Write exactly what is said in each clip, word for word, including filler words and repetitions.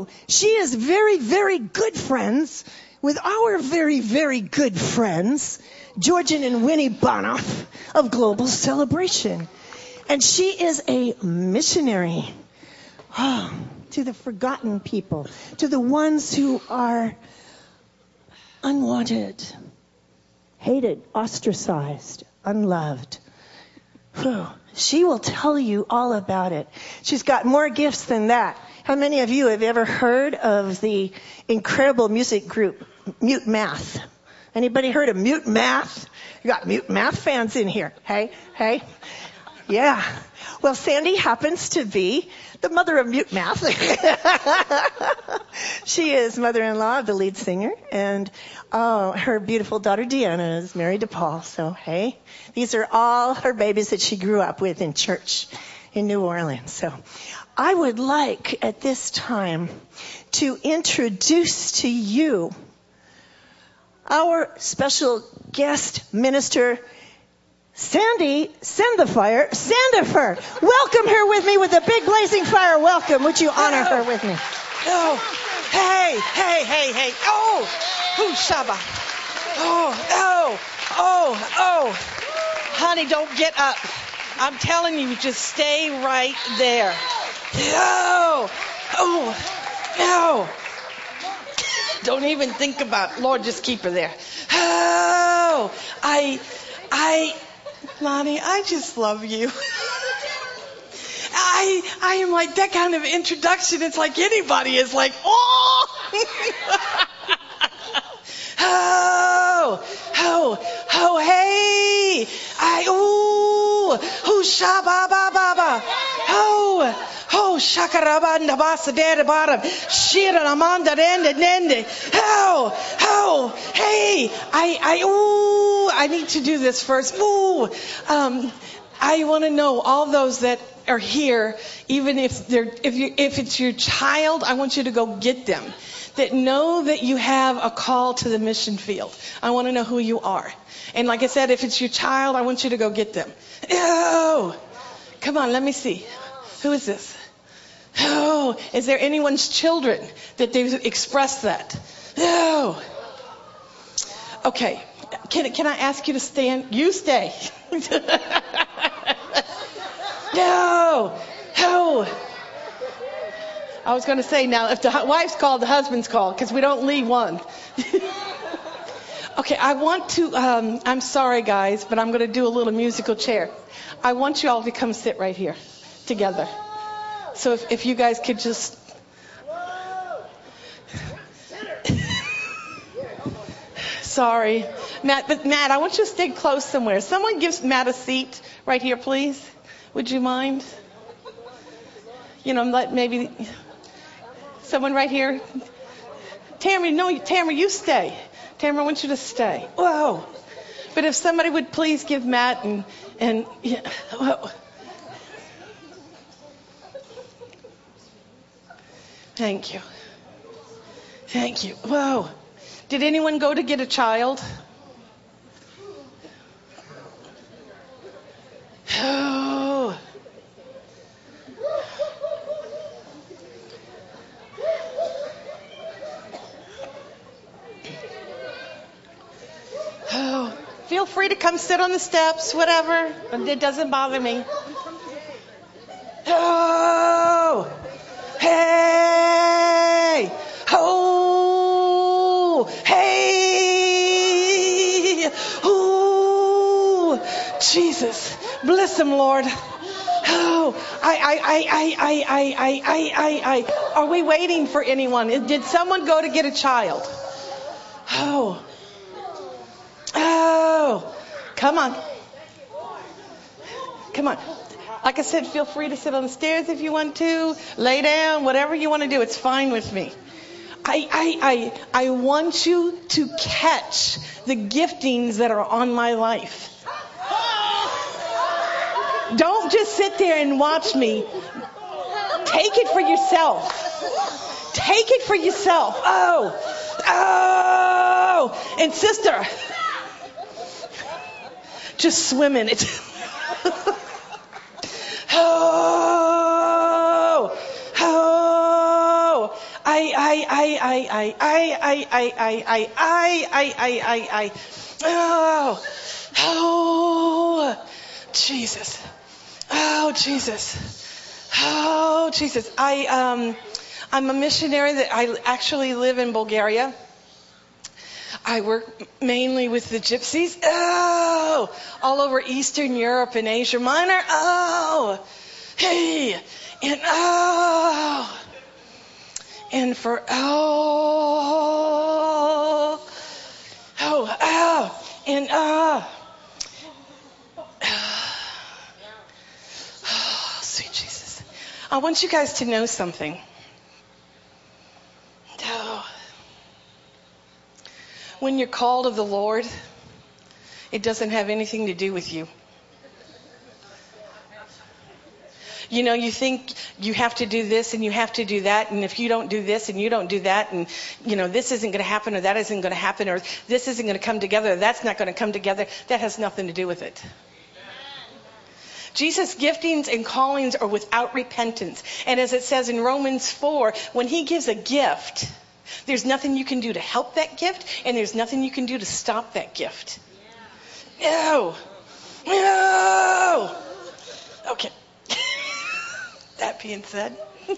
you. She is very, very good friends with our very, very good friends, Georgian and Winnie Bonoff of Global Celebration. And she is a missionary oh, to the forgotten people, to the ones who are unwanted, hated, ostracized, unloved. Whew. She will tell you all about it. She's got more gifts than that. How many of you have ever heard of the incredible music group Mute Math? Anybody heard of Mute Math? You got Mute Math fans in here. Hey, hey. Yeah. Well, Sandy happens to be the mother of Mute Math. She is mother-in-law of the lead singer, and oh, her beautiful daughter Deanna is married to Paul. So, hey, these are all her babies that she grew up with in church in New Orleans. So, I would like at this time to introduce to you our special guest minister, Sandy, send the fire, Sandifer. Welcome her with me with a big blazing fire. Welcome. Would you honor her with me? Oh, hey, hey, hey, hey. Oh, who Shaba. Oh, oh, oh, oh. Honey, don't get up. I'm telling you, just stay right there. Oh, oh, oh. Don't even think about it. Lord, just keep her there. Oh, I, I, Lonnie, I just love you. I I am like that kind of introduction. It's like anybody is like, oh, oh, oh, oh, hey, I, ooh, who shaba ba ba ba, oh, oh, shakarabanda basa dada bottom, shira amanda dende dende, oh, oh, hey, I I ooh, I need to do this first. Ooh, um, I want to know all those that are here, even if they're if you if it's your child, I want you to go get them. That know that you have a call to the mission field. I want to know who you are. And like I said, if it's your child, I want you to go get them. Oh, come on, let me see. Who is this? Oh, is there anyone's children that they've expressed that? Oh, okay. Can can I ask you to stand? You stay. No, no. I was going to say now, if the wife's called, the husband's called, because we don't leave one. Okay, I want to, um, I'm sorry, guys, but I'm going to do a little musical chair. I want you all to come sit right here together. So if, if you guys could just... Sorry. Matt, but Matt, I want you to stay close somewhere. Someone gives Matt a seat right here, please. Would you mind? You know, let maybe someone right here. Tamara, no, Tamara, you stay. Tamara, I want you to stay. Whoa. But if somebody would please give Matt and, and yeah, whoa. Thank you. Thank you. Whoa. Did anyone go to get a child? Oh. Oh. Feel free to come sit on the steps, whatever. It doesn't bother me. Oh. Hey. Oh. Hey. Oh. Jesus. Bless him, Lord. Oh, I, I, I, I, I, I, I, I, I, are we waiting for anyone? Did someone go to get a child? Oh. Oh. Come on. Come on. Like I said, feel free to sit on the stairs if you want to. Lay down, whatever you want to do. It's fine with me. I, I, I, I want you to catch the giftings that are on my life. Don't just sit there and watch me. Take it for yourself. Take it for yourself. Oh, oh, and sister, just swim in it. Oh, oh, I, I, I, I, I, I, I, I, I, I, I, I, I, I, oh, oh, Jesus, oh, Jesus, oh, Jesus. I, um, I'm a missionary that I actually live in Bulgaria. I work mainly with the gypsies. Oh, all over Eastern Europe and Asia Minor. Oh, hey, and oh, and for oh, oh, oh, and oh, oh, sweet Jesus. I want you guys to know something. Oh. When you're called of the Lord, it doesn't have anything to do with you. You know, you think you have to do this and you have to do that, and if you don't do this and you don't do that, and, you know, this isn't going to happen or that isn't going to happen or this isn't going to come together or that's not going to come together, that has nothing to do with it. Jesus' giftings and callings are without repentance. And as it says in Romans four, when he gives a gift, there's nothing you can do to help that gift, and there's nothing you can do to stop that gift. No. No. Okay. That being said.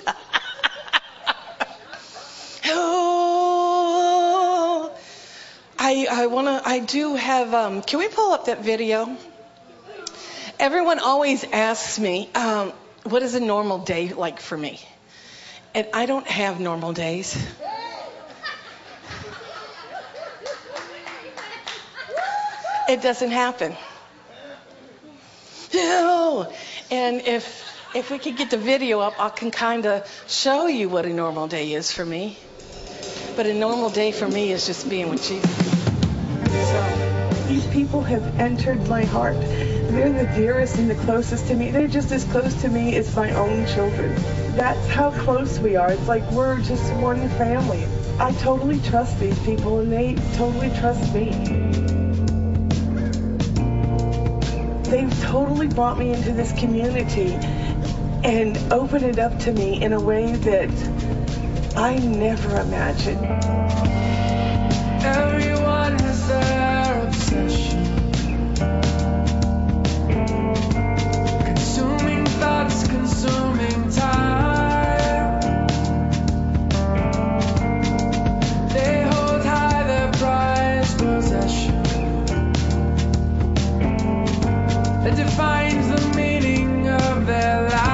Oh. I I want to I do have um can we pull up that video? Everyone always asks me, um, what is a normal day like for me? And I don't have normal days. It doesn't happen. No. And if if we could get the video up, I can kind of show you what a normal day is for me. But a normal day for me is just being with Jesus. So. These people have entered my heart. They're the dearest and the closest to me. They're just as close to me as my own children. That's how close we are. It's like we're just one family. I totally trust these people, and they totally trust me. They've totally brought me into this community and opened it up to me in a way that I never imagined. Everyone has their obsession. Consuming thoughts, consuming time. They hold high their prized possession that defines the meaning of their life.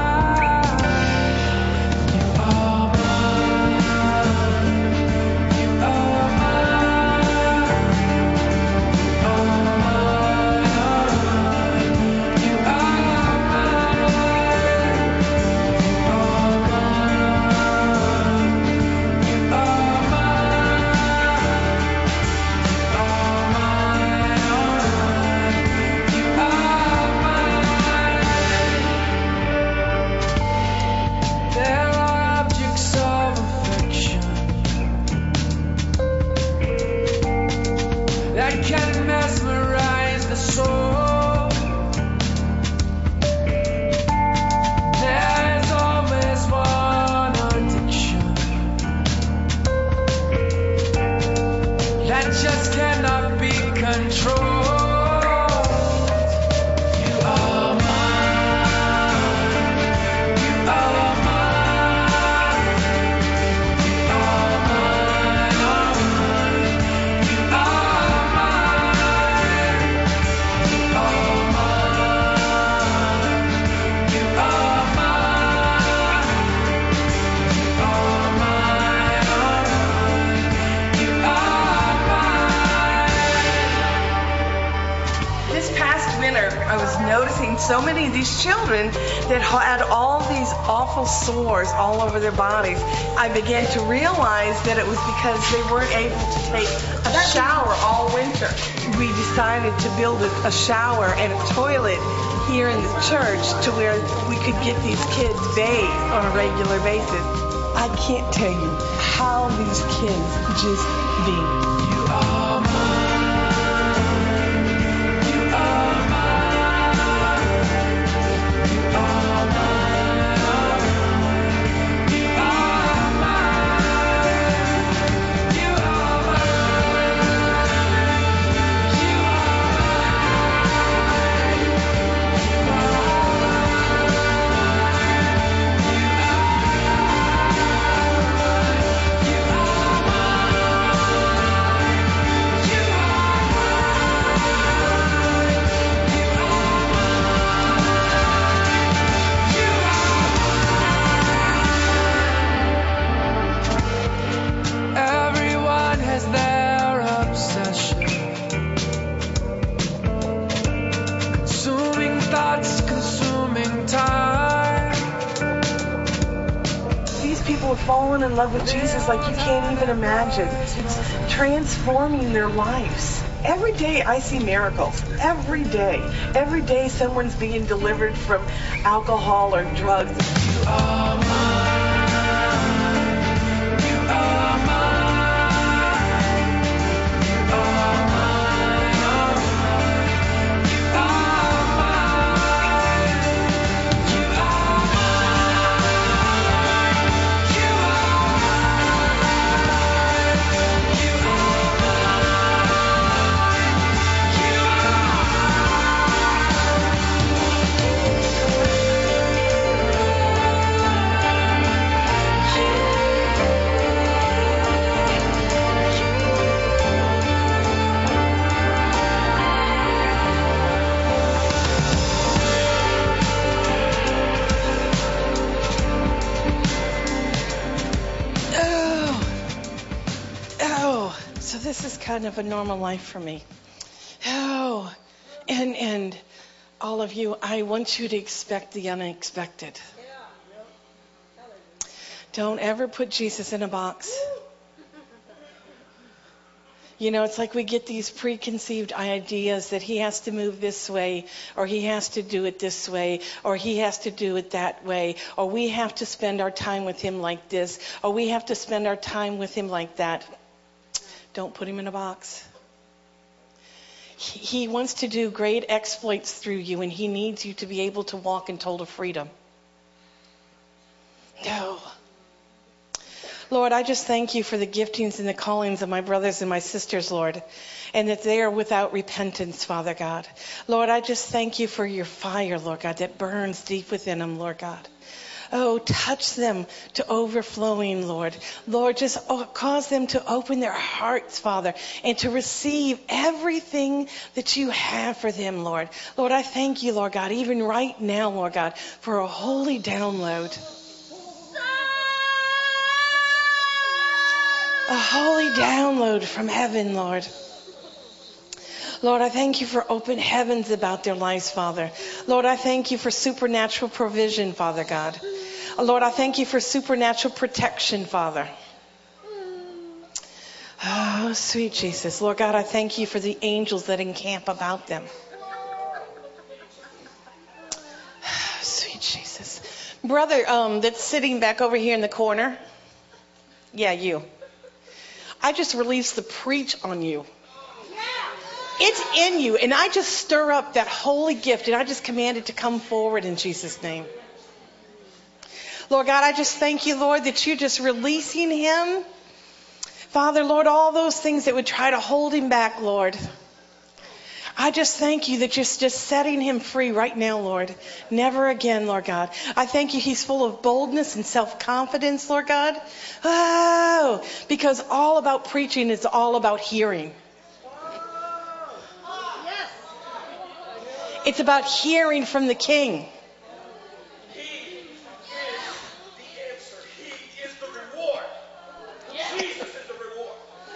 So many of these children that had all these awful sores all over their bodies, I began to realize that it was because they weren't able to take a shower all winter. We decided to build a, a shower and a toilet here in the church to where we could get these kids bathed on a regular basis. I can't tell you how these kids just beam. You are mine. You are mine. You are mine. fallen in love with Jesus like you can't even imagine. It's transforming their lives. Every day I see miracles. Every day. Every day someone's being delivered from alcohol or drugs. You are mine. You are mine. You are mine. You are mine. You are mine. You are mine. You are So this is kind of a normal life for me. Oh, and and all of you, I want you to expect the unexpected. Don't ever put Jesus in a box. You know, it's like we get these preconceived ideas that he has to move this way, or he has to do it this way, or he has to do it that way, or we have to spend our time with him like this, or we have to spend our time with him like that. Don't put him in a box. He, he wants to do great exploits through you, and he needs you to be able to walk in total freedom. No. Lord, I just thank you for the giftings and the callings of my brothers and my sisters, Lord, and that they are without repentance, Father God. Lord, I just thank you for your fire, Lord God, that burns deep within them, Lord God. Oh, touch them to overflowing, Lord. Lord, just oh, cause them to open their hearts, Father, and to receive everything that you have for them, Lord. Lord, I thank you, Lord God, even right now, Lord God, for a holy download. A holy download from heaven, Lord. Lord, I thank you for open heavens about their lives, Father. Lord, I thank you for supernatural provision, Father God. Lord, I thank you for supernatural protection, Father. Oh, sweet Jesus. Lord God, I thank you for the angels that encamp about them. Sweet Jesus. Brother um, that's sitting back over here in the corner. Yeah, you. I just released the preach on you. It's in you, and I just stir up that holy gift, and I just command it to come forward in Jesus' name. Lord God, I just thank you, Lord, that you're just releasing him. Father, Lord, all those things that would try to hold him back, Lord. I just thank you that you're just setting him free right now, Lord. Never again, Lord God. I thank you he's full of boldness and self-confidence, Lord God. Oh, because all about preaching is all about hearing. It's about hearing from the King. He is the answer. He is the reward. Jesus is the reward.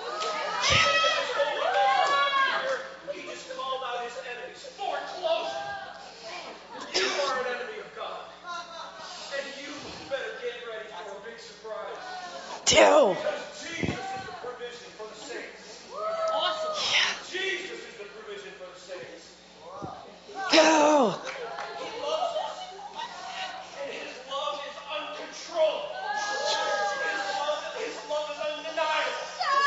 He just called out his enemies. Foreclosure. You are an enemy of God. And you better get ready for a big surprise. Do. Because Jesus is the provision for the saints. Awesome. Yeah. Jesus is the provision for the saints. Go. He loves us. And his love is uncontrolled. His love, his love is undeniable.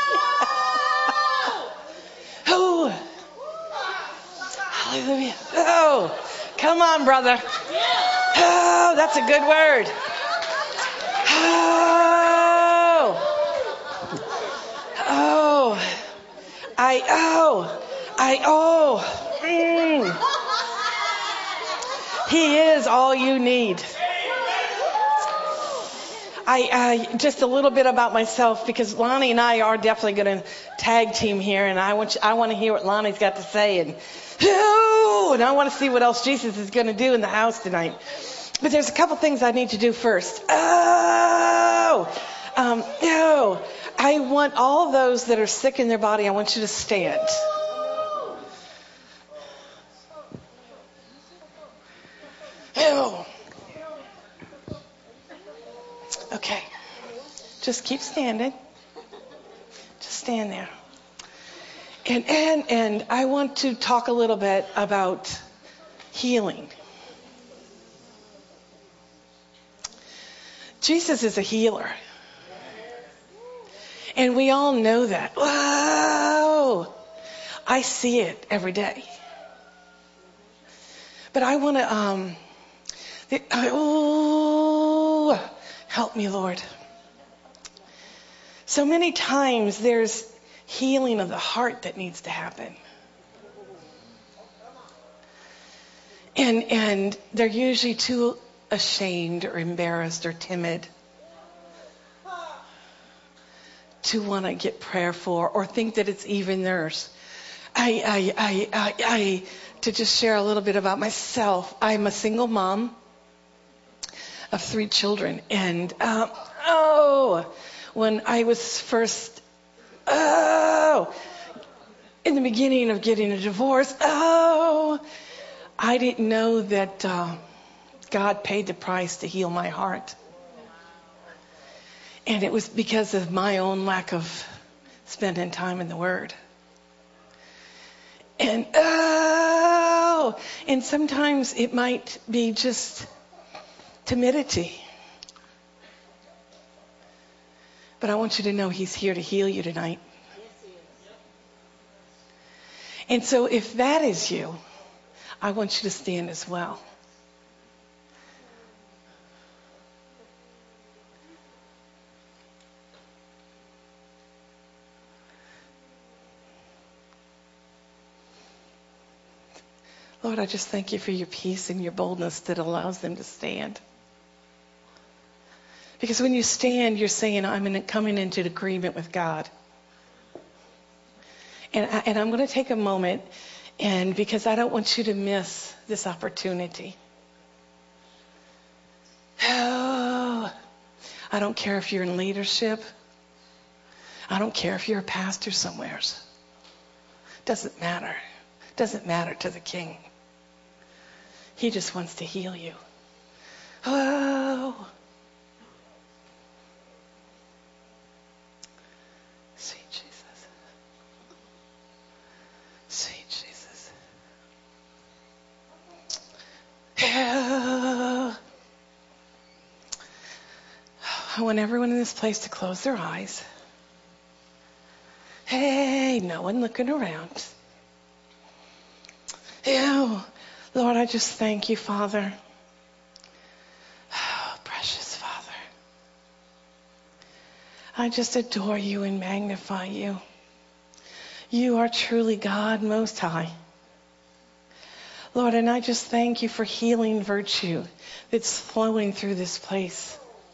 Oh. Hallelujah. Oh. Come on, brother. Oh, that's a good word. Oh. Oh. I, oh. I, oh. Mm. He is all you need. I, I just a little bit about myself, because Lonnie and I are definitely going to tag team here, and I want you, I want to hear what Lonnie's got to say, and oh, and I want to see what else Jesus is going to do in the house tonight. But there's a couple things I need to do first. Oh, um, no, I want all those that are sick in their body. I want you to stand. Oh. Okay. Just keep standing. Just stand there. And, and, and I want to talk a little bit about healing. Jesus is a healer. And we all know that. Whoa! I see it every day. But I want to, um, oh, help me, Lord. So many times there's healing of the heart that needs to happen. And, and they're usually too ashamed or embarrassed or timid to want to get prayer for or think that it's even theirs. I, I, I, I, I, to just share a little bit about myself, I'm a single mom of three children. And, um, oh, when I was first, oh, in the beginning of getting a divorce, oh, I didn't know that uh, God paid the price to heal my heart. And it was because of my own lack of spending time in the Word. And, oh, and sometimes it might be just timidity. But I want you to know He's here to heal you tonight. And so if that is you, I want you to stand as well. Lord, I just thank you for your peace and your boldness that allows them to stand. Because when you stand, you're saying, I'm in, coming into agreement with God. And, I, and I'm going to take a moment, and because I don't want you to miss this opportunity. Oh, I don't care if you're in leadership. I don't care if you're a pastor somewhere. Doesn't matter. Doesn't matter to the King. He just wants to heal you. Oh. Sweet Jesus. Sweet Jesus. Oh. I want everyone in this place to close their eyes. Hey, no one looking around. Ew. Lord, I just thank you, Father. Oh, precious Father. I just adore you and magnify you. You are truly God Most High. Lord, and I just thank you for healing virtue that's flowing through this place.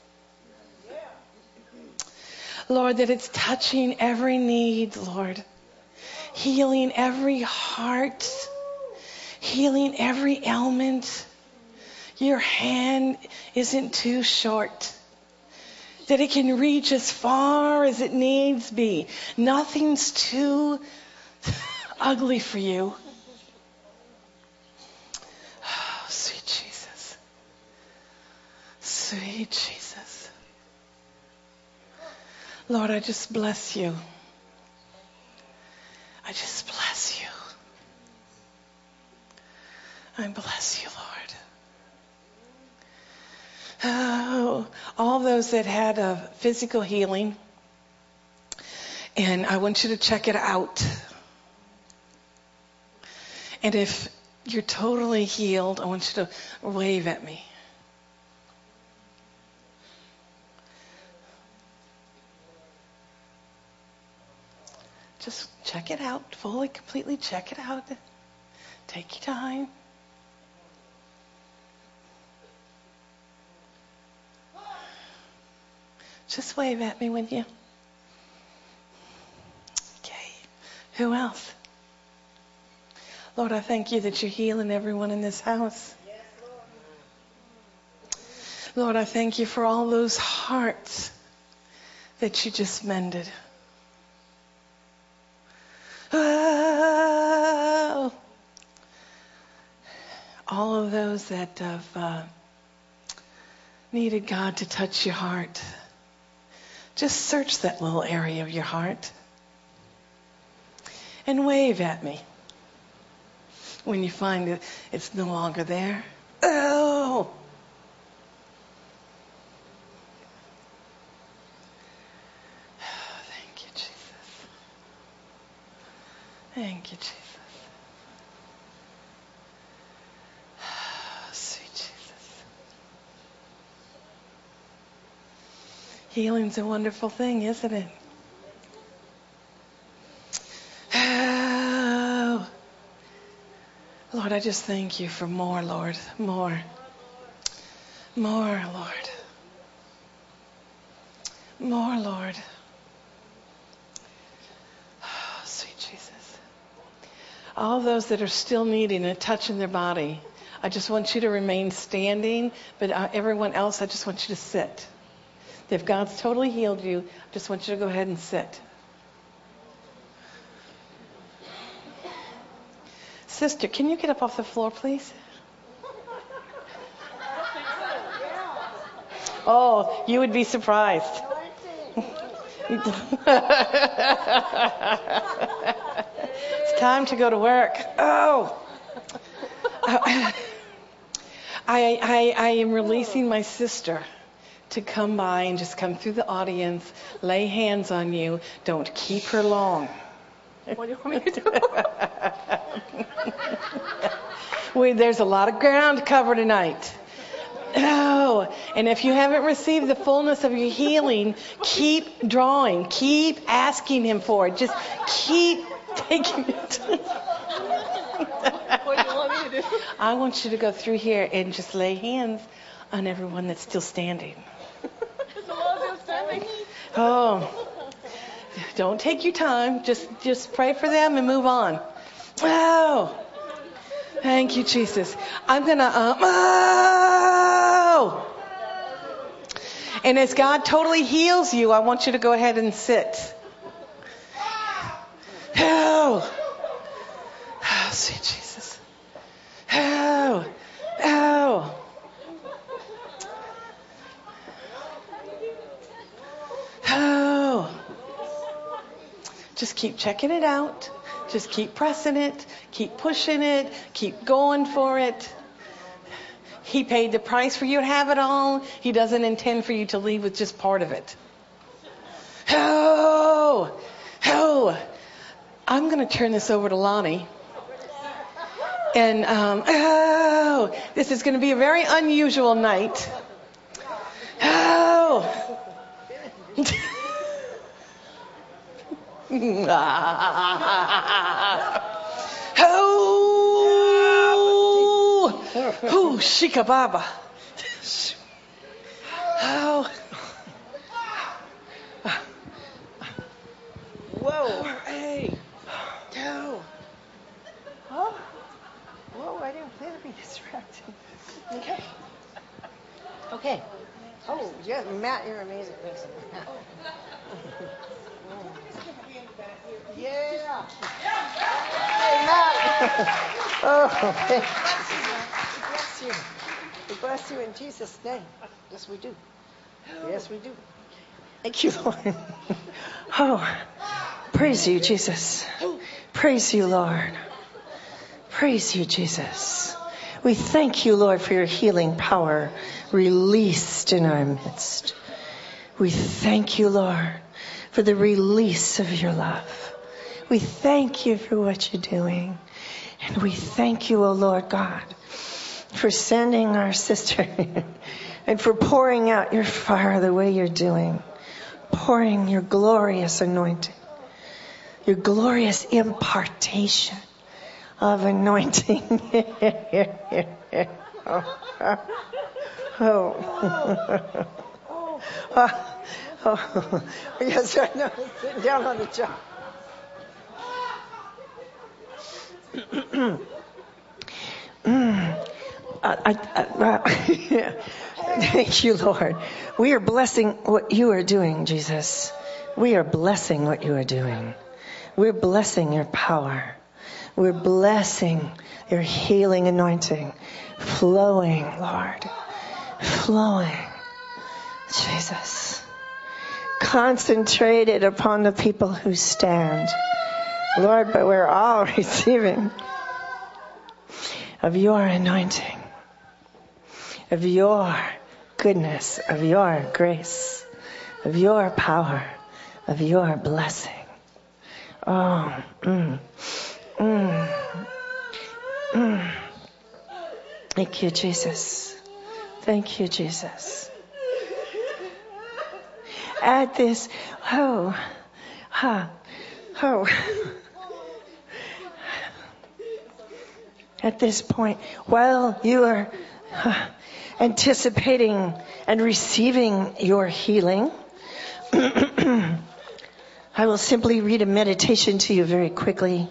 Lord, that it's touching every need, Lord. Healing every heart. Healing every ailment. Your hand isn't too short. That it can reach as far as it needs be. Nothing's too ugly for you. Oh, sweet Jesus. Sweet Jesus. Lord, I just bless you. I just bless you. I bless you, Lord. Oh, all those that had a physical healing, and I want you to check it out. And if you're totally healed, I want you to wave at me. Just check it out, fully, completely check it out. Take your time. Just wave at me, will you? Okay. Who else? Lord, I thank you that you're healing everyone in this house. Yes, Lord. Lord, I thank you for all those hearts that you just mended. Oh, all of those that have uh, needed God to touch your heart. Just search that little area of your heart and wave at me when you find that it's no longer there. Oh! Thank you, Jesus. Thank you, Jesus. Sweet Jesus. Healing's a wonderful thing, isn't it? Oh. Lord, I just thank you for more, Lord. More. More, Lord. More, Lord. Oh, sweet Jesus. All those that are still needing a touch in their body, I just want you to remain standing, but uh, everyone else, I just want you to sit. If God's totally healed you, I just want you to go ahead and sit. Sister, can you get up off the floor, please? Oh, you would be surprised. It's time to go to work. Oh. I, I, I am releasing my sister to come by and just come through the audience, lay hands on you. Don't keep her long. What do you want me to do? we, there's a lot of ground to cover tonight. Oh, and if you haven't received the fullness of your healing, keep drawing. Keep asking him for it. Just keep taking it. What do you want me to do? I want you to go through here and just lay hands on everyone that's still standing. There's a lot of them standing. Oh, don't take your time. Just, just pray for them and move on. Oh, thank you, Jesus. I'm gonna. Um, oh, and as God totally heals you, I want you to go ahead and sit. Oh, oh, sweet Jesus. Oh, oh. Oh. Just keep checking it out. Just keep pressing it. Keep pushing it. Keep going for it. He paid the price for you to have it all. He doesn't intend for you to leave with just part of it. Oh. Oh. I'm going to turn this over to Lonnie. And, um, oh, this is going to be a very unusual night. Oh. Oh. Oh, shikababa. Oh. Whoa. Hey. Oh. Oh. Whoa, I didn't plan to be distracted. Okay. Okay. Oh, yeah, Matt, you're amazing. Thanks. Yeah. Hey, Matt. Oh, thank you. We bless you. We bless you in Jesus' name. Yes, we do. Yes, we do. Thank you, Lord. Oh, praise you, Jesus. Praise you, Lord. Praise you, Jesus. We thank you, Lord, for your healing power released in our midst. We thank you, Lord, for the release of your love. We thank you for what you're doing. And we thank you, O Lord God, for sending our sister and for pouring out your fire the way you're doing. Pouring your glorious anointing, your glorious impartation of anointing. oh. Oh. oh. oh. Yes, I know. Sitting down on the job. mm. I, I, I, Thank you, Lord. We are blessing what you are doing, Jesus. We are blessing what you are doing. We're blessing your power. We're blessing your healing anointing. Flowing, Lord. Flowing. Jesus. concentrated upon the people who stand. Lord, but we're all receiving of your anointing, of your goodness, of your grace, of your power, of your blessing. Oh, mm, mm, mm. Thank you, Jesus. Thank you, Jesus. At this, oh, ha, oh. At this point, while you are uh, anticipating and receiving your healing, I will simply read a meditation to you very quickly.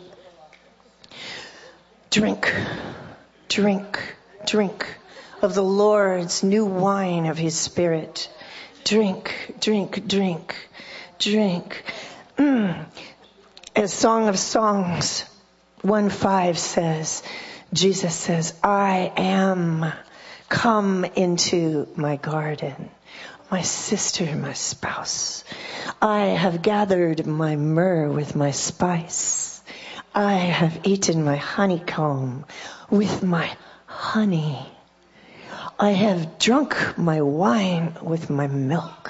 Drink, drink, drink of the Lord's new wine of his Spirit. Drink, drink, drink, drink. Mm. As Song of Songs one five says, Jesus says, I am come into my garden, my sister, my spouse. I have gathered my myrrh with my spice. I have eaten my honeycomb with my honey. I have drunk my wine with my milk.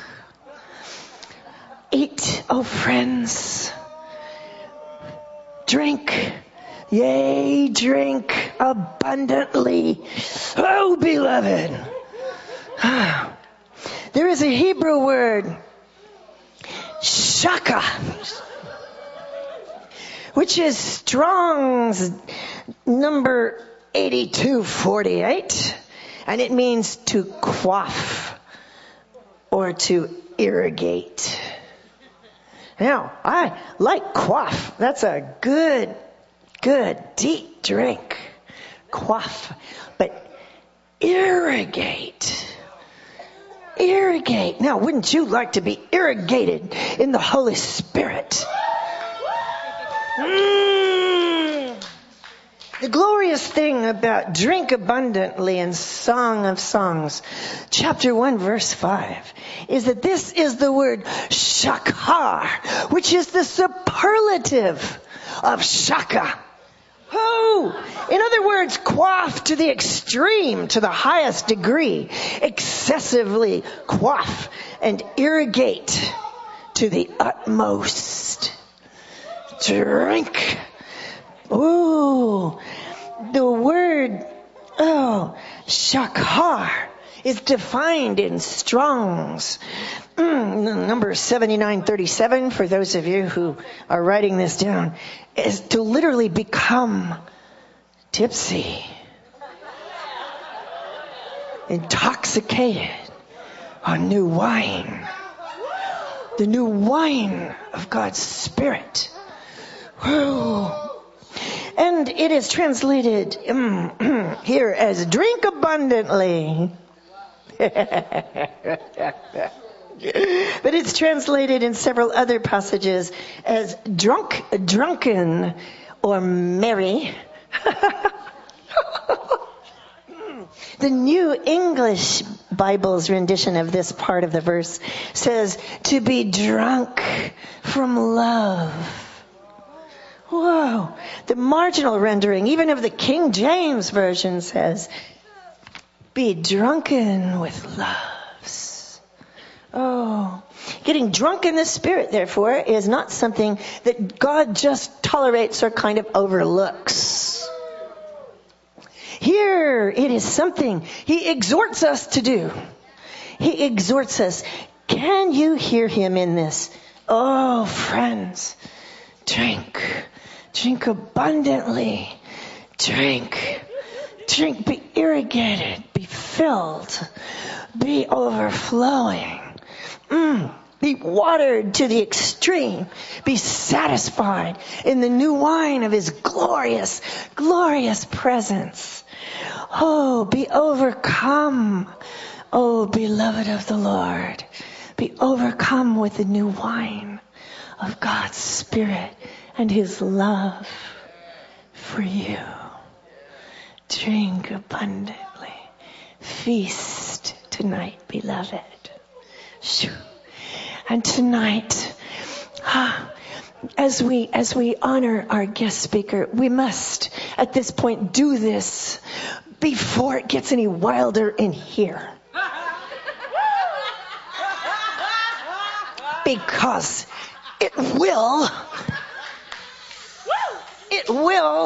Eat, oh friends, drink. Yea, drink abundantly, oh beloved. There is a Hebrew word, shaka, which is Strong's number eighty-two forty-eight, and it means to quaff or to irrigate. Now, I like quaff. That's a good Good, deep drink. Quaff. But irrigate. Irrigate. Now, wouldn't you like to be irrigated in the Holy Spirit? Mm. The glorious thing about drink abundantly in Song of Songs, chapter one, verse five, is that this is the word shakar, which is the superlative of shaka. Oh, in other words, quaff to the extreme, to the highest degree, excessively quaff and irrigate to the utmost. Drink. Ooh, the word, oh, shakar is defined in Strong's mm, number seventy-nine thirty-seven, for those of you who are writing this down, is to literally become tipsy, intoxicated on new wine, the new wine of God's Spirit. Whew. And it is translated um, here as drink abundantly. But it's translated in several other passages as drunk, drunken, or merry. The New English Bible's rendition of this part of the verse says to be drunk from love. Whoa. The marginal rendering, even of the King James Version, says be drunken with loves. Oh, getting drunk in the Spirit, therefore, is not something that God just tolerates or kind of overlooks. Here, it is something He exhorts us to do. He exhorts us. Can you hear Him in this? Oh, friends, drink. Drink abundantly. Drink. Drink, be irrigated, be filled, be overflowing. Mm, be watered to the extreme. Be satisfied in the new wine of His glorious, glorious presence. Oh, be overcome. Oh, beloved of the Lord. Be overcome with the new wine of God's Spirit and His love for you. Drink abundantly. Feast tonight, beloved. And tonight, as we as we honor our guest speaker, we must at this point do this before it gets any wilder in here. Because it will. It will.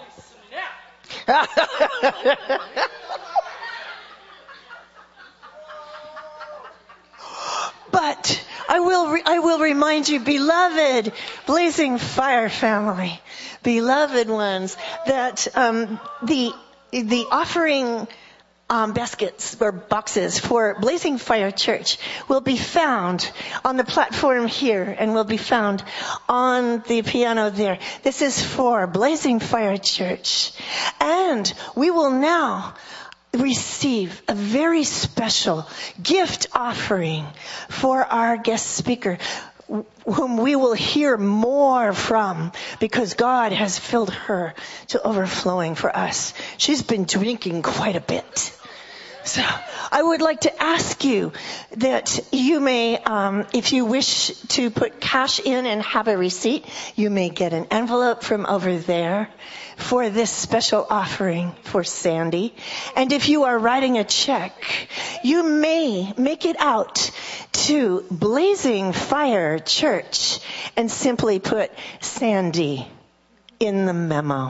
But I will re- I will remind you, beloved Blazing Fire family, beloved ones, that um, the the offering um, baskets or boxes for Blazing Fire Church will be found on the platform here and will be found on the piano there. This is for Blazing Fire Church, and we will now receive a very special gift offering for our guest speaker, whom we will hear more from because God has filled her to overflowing for us. She's been drinking quite a bit. So I would like to ask you that you may, um, if you wish to put cash in and have a receipt, you may get an envelope from over there for this special offering for Sandy. And if you are writing a check, you may make it out to Blazing Fire Church and simply put Sandy in the memo.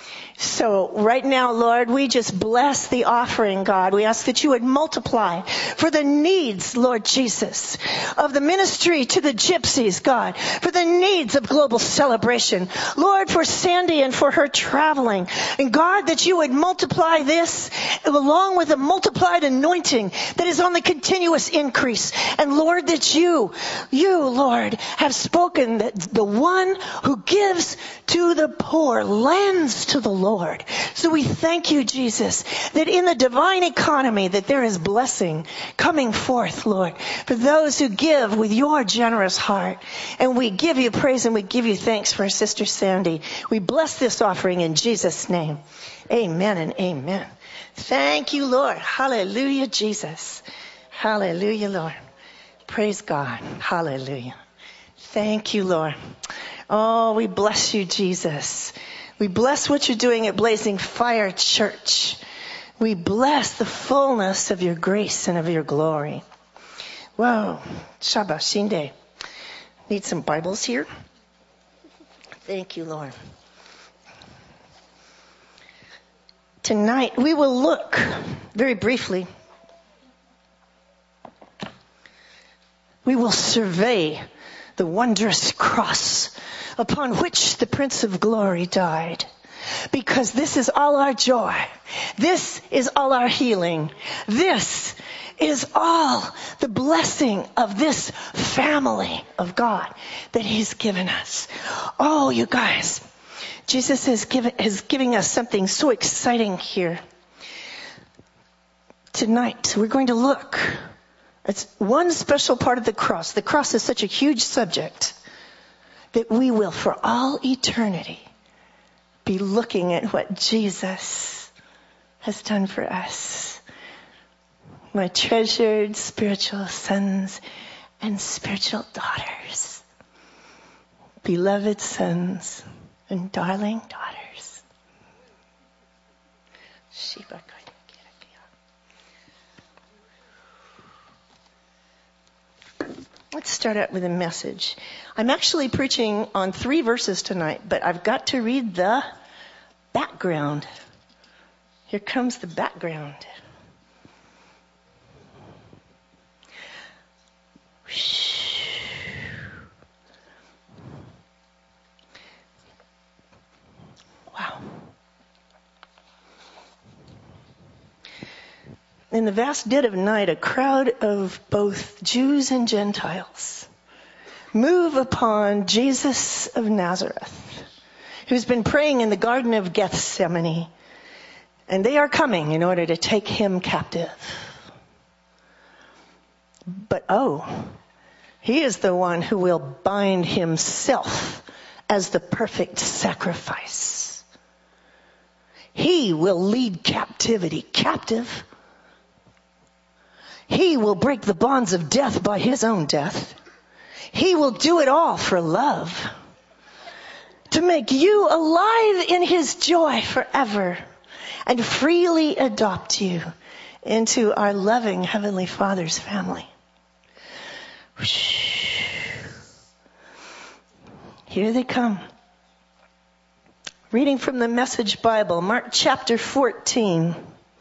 So right now, Lord, we just bless the offering, God. We ask that you would multiply for the needs, Lord Jesus, of the ministry to the gypsies, God, for the needs of global celebration. Lord, for Sandy and for her traveling. And God, that you would multiply this along with a multiplied anointing that is on the continuous increase. And Lord, that you, you, Lord, have spoken that the one who gives to the poor lends to the Lord. Lord. So we thank you, Jesus, that in the divine economy that there is blessing coming forth, Lord, for those who give with your generous heart. And we give you praise and we give you thanks for our sister Sandy. We bless this offering in Jesus' name. Amen and amen. Thank you, Lord. Hallelujah, Jesus. Hallelujah, Lord. Praise God. Hallelujah. Thank you, Lord. Oh, we bless you, Jesus. We bless what you're doing at Blazing Fire Church. We bless the fullness of your grace and of your glory. Whoa. Shabbat Shinde. Need some Bibles here? Thank you, Lord. Tonight we will look very briefly. We will survey the wondrous cross upon which the Prince of Glory died. Because this is all our joy. This is all our healing. This is all the blessing of this family of God that he's given us. Oh, you guys, Jesus is giving, is giving us something so exciting here. Tonight, we're going to look. It's one special part of the cross. The cross is such a huge subject that we will for all eternity be looking at what Jesus has done for us. My treasured spiritual sons and spiritual daughters. Beloved sons and darling daughters. Let's start out with a message. I'm actually preaching on three verses tonight, but I've got to read the background. Here comes the background. Wow. In the vast dead of night, a crowd of both Jews and Gentiles move upon Jesus of Nazareth, who's been praying in the Garden of Gethsemane, and they are coming in order to take him captive. But oh, he is the one who will bind himself as the perfect sacrifice. He will lead captivity captive. He will break the bonds of death by his own death. He will do it all for love, to make you alive in his joy forever and freely adopt you into our loving Heavenly Father's family. Here they come. Reading from the Message Bible, Mark chapter fourteen.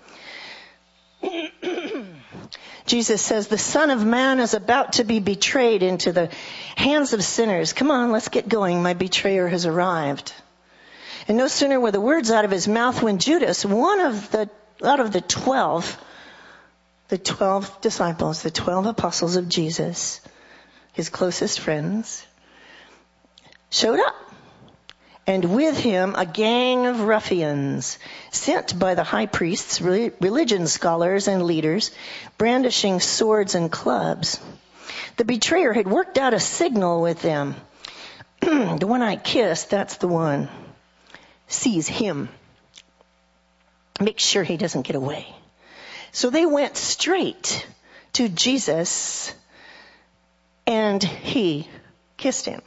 Jesus says, the Son of Man is about to be betrayed into the hands of sinners. Come on, let's get going. My betrayer has arrived. And no sooner were the words out of his mouth when Judas, one of the, out of the twelve, the twelve disciples, the twelve apostles of Jesus, his closest friends, showed up. And with him a gang of ruffians sent by the high priests, religion scholars, and leaders, brandishing swords and clubs. The betrayer had worked out a signal with them. The one I kiss, that's the one. Seize him. Make sure he doesn't get away. So they went straight to Jesus, and he kissed him.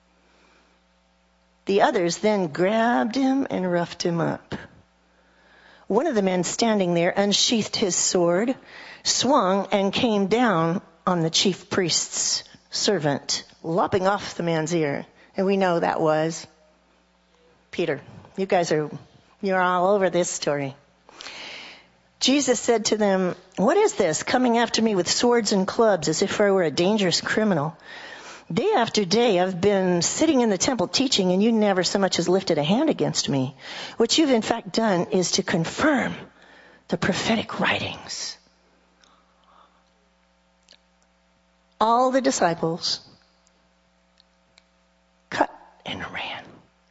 The others then grabbed him and roughed him up. One of the men standing there unsheathed his sword, swung, and came down on the chief priest's servant, lopping off the man's ear. And we know that was Peter. You guys are, you're all over this story. Jesus said to them, what is this, coming after me with swords and clubs as if I were a dangerous criminal? Day after day, I've been sitting in the temple teaching, and you never so much as lifted a hand against me. What you've in fact done is to confirm the prophetic writings. All the disciples cut and ran.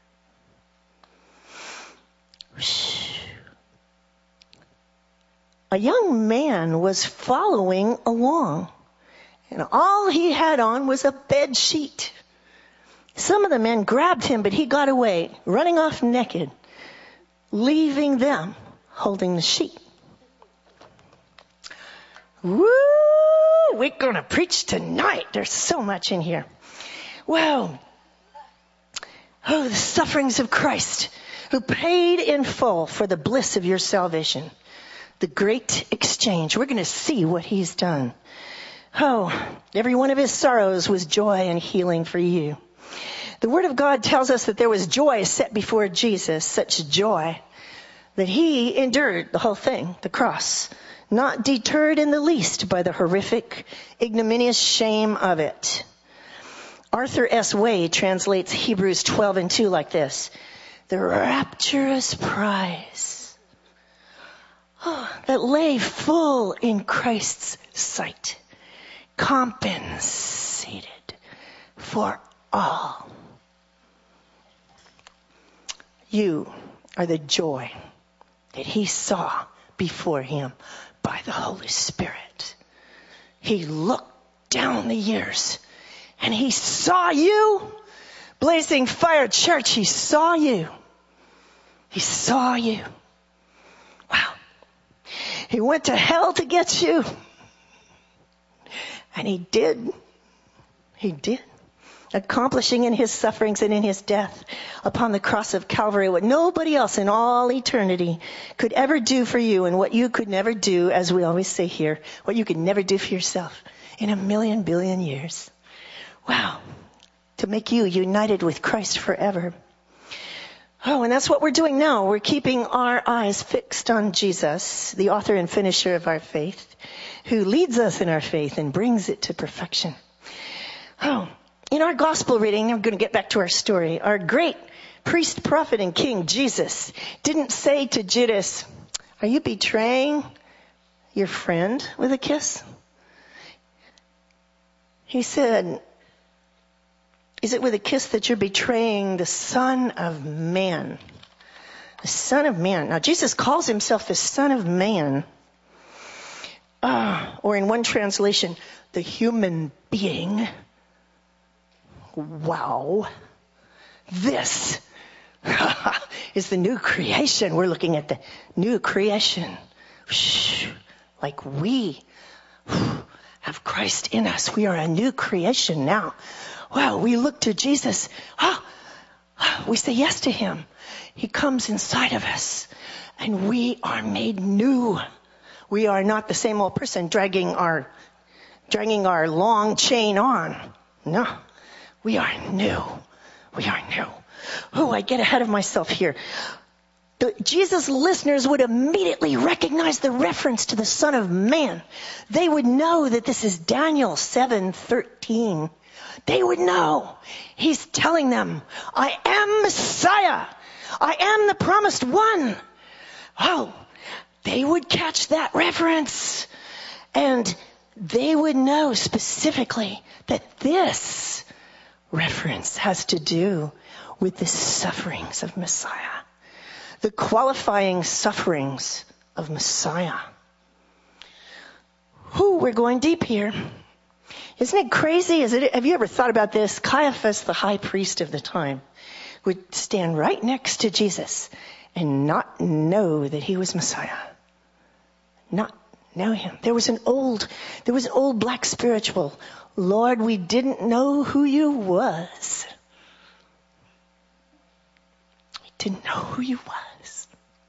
A young man was following along. And all he had on was a bed sheet. Some of the men grabbed him, but he got away, running off naked, leaving them holding the sheet. Woo! We're going to preach tonight. There's so much in here. Wow. Oh, the sufferings of Christ, who paid in full for the bliss of your salvation. The great exchange. We're going to see what he's done. Oh, every one of his sorrows was joy and healing for you. The Word of God tells us that there was joy set before Jesus, such joy that he endured the whole thing, the cross, not deterred in the least by the horrific, ignominious shame of it. Arthur S. Wade translates Hebrews twelve and two like this: the rapturous prize oh, that lay full in Christ's sight, compensated for all. You are the joy that he saw before him by the Holy Spirit. He looked down the years and he saw you. Blazing Fire Church, he saw you. He saw you. Wow. He went to hell to get you. And he did. He did. Accomplishing in his sufferings and in his death upon the cross of Calvary what nobody else in all eternity could ever do for you, and what you could never do, as we always say here, what you could never do for yourself in a million billion years. Wow. To make you united with Christ forever. Oh, and that's what we're doing now. We're keeping our eyes fixed on Jesus, the author and finisher of our faith, who leads us in our faith and brings it to perfection. Oh, in our gospel reading, I'm going to get back to our story. Our great priest, prophet, and king, Jesus, didn't say to Judas, are you betraying your friend with a kiss? He said, is it with a kiss that you're betraying the Son of Man? The Son of Man. Now, Jesus calls himself the Son of Man. Uh, or in one translation, the human being. Wow. This is the new creation. We're looking at the new creation. Like we have Christ in us. We are a new creation now. Wow, we look to Jesus. Oh, we say yes to him. He comes inside of us and we are made new. We are not the same old person dragging our, dragging our long chain on. No, we are new. We are new. Oh, I get ahead of myself here. The, Jesus listeners would immediately recognize the reference to the Son of Man. They would know that this is Daniel seven thirteen. They would know. He's telling them, I am Messiah. I am the promised one. Oh, they would catch that reference. And they would know specifically that this reference has to do with the sufferings of Messiah. The qualifying sufferings of Messiah. Whew, we're going deep here. Isn't it crazy? Is it, have you ever thought about this? Caiaphas, the high priest of the time, would stand right next to Jesus and not know that he was Messiah. Not know him. There was an old, there was an old black spiritual. Lord, we didn't know who you was. We didn't know who you was.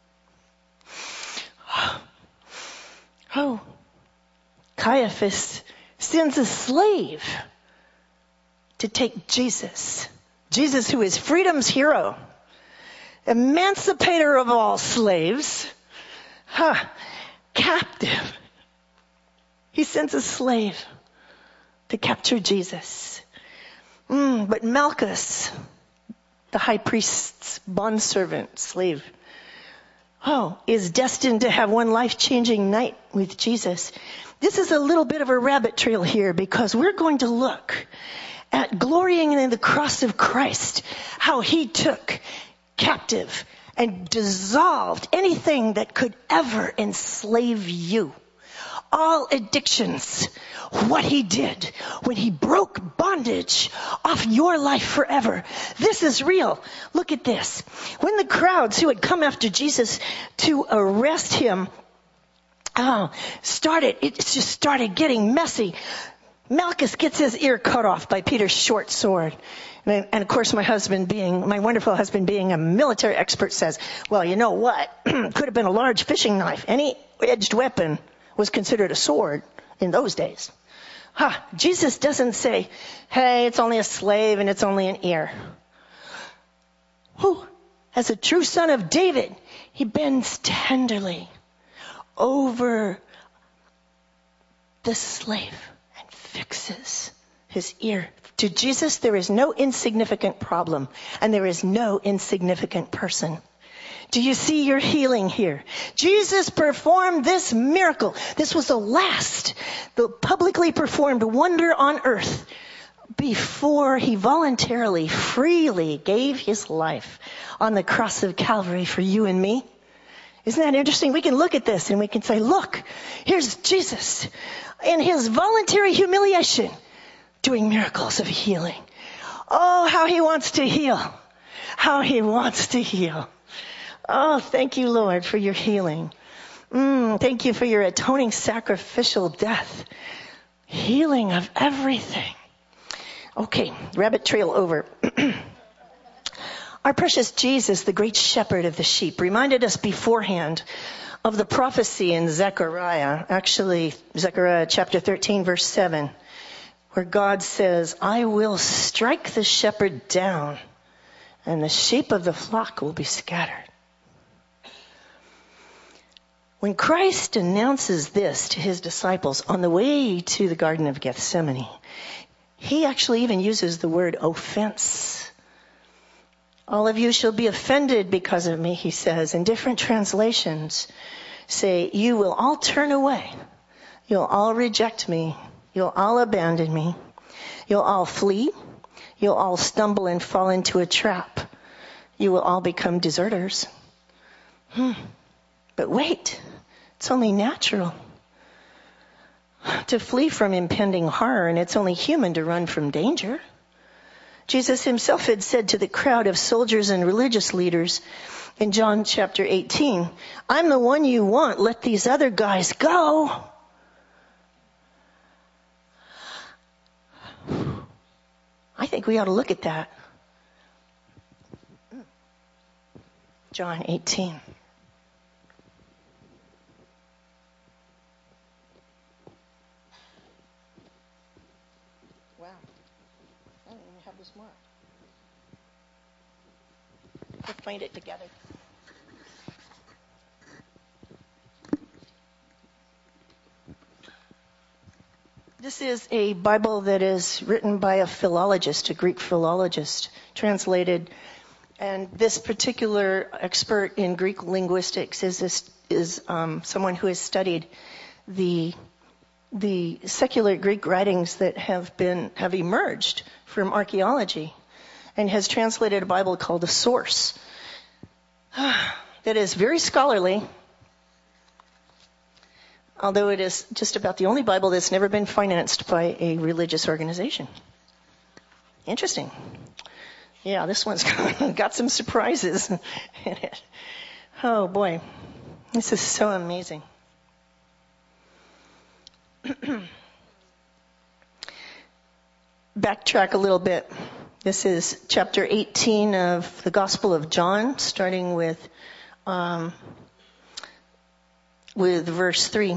Oh, Caiaphas sends a slave to take Jesus. Jesus, who is freedom's hero, emancipator of all slaves, huh, captive. He sends a slave to capture Jesus. Mm, but Malchus, the high priest's bondservant, slave, oh, is destined to have one life-changing night with Jesus. This is a little bit of a rabbit trail here because we're going to look at glorying in the cross of Christ, how he took captive and dissolved anything that could ever enslave you. All addictions, what he did when he broke bondage off your life forever. This is real. Look at this. When the crowds who had come after Jesus to arrest him oh, started, it just started getting messy. Malchus gets his ear cut off by Peter's short sword. And, and of course, my husband being, my wonderful husband being a military expert says, well, you know what? Could have been a large fishing knife. Any edged weapon was considered a sword in those days. Huh. Jesus doesn't say, hey, it's only a slave and it's only an ear. Whew. As a true son of David, he bends tenderly over the slave and fixes his ear. To Jesus, there is no insignificant problem and there is no insignificant person. Do you see your healing here? Jesus performed this miracle. This was the last, the publicly performed wonder on earth before he voluntarily, freely gave his life on the cross of Calvary for you and me. Isn't that interesting? We can look at this and we can say, look, here's Jesus in his voluntary humiliation doing miracles of healing. Oh, how he wants to heal. How he wants to heal. Oh, thank you, Lord, for your healing. Mm, thank you for your atoning sacrificial death. Healing of everything. Okay, rabbit trail over. Our precious Jesus, the great shepherd of the sheep, reminded us beforehand of the prophecy in Zechariah, actually Zechariah chapter thirteen, verse seven, where God says, I will strike the shepherd down and the sheep of the flock will be scattered. When Christ announces this to his disciples on the way to the Garden of Gethsemane, he actually even uses the word offense. All of you shall be offended because of me, he says. In different translations say, you will all turn away. You'll all reject me. You'll all abandon me. You'll all flee. You'll all stumble and fall into a trap. You will all become deserters. Hmm. But wait, it's only natural to flee from impending horror, and it's only human to run from danger. Jesus himself had said to the crowd of soldiers and religious leaders in John chapter eighteen, I'm the one you want. Let these other guys go. think we ought to look at that. John eighteen. Wow. I don't even have this marked. We'll find it together. This is a Bible that is written by a philologist, a Greek philologist, translated. And this particular expert in Greek linguistics is this, is um, someone who has studied the the secular Greek writings that have been have emerged from archaeology, and has translated a Bible called The Source that is very scholarly. Although it is just about the only Bible that's never been financed by a religious organization. Interesting. Yeah, this one's got some surprises in it. Oh, boy. This is so amazing. Backtrack a little bit. This is chapter eighteen of the Gospel of John, starting with... Um, with verse three.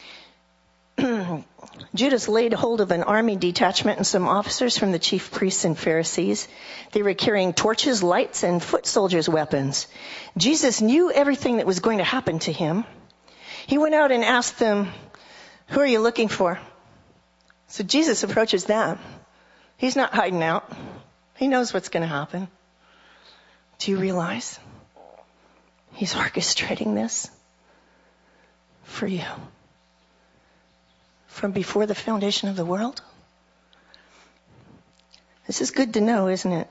Judas laid hold of an army detachment and some officers from the chief priests and Pharisees. They were carrying torches, lights, and foot soldiers' weapons. Jesus knew everything that was going to happen to him. He went out and asked them, "Who are you looking for?" So Jesus approaches them. He's not hiding out. He knows what's going to happen. Do you realize he's orchestrating this for you from before the foundation of the world? This is good to know, isn't it?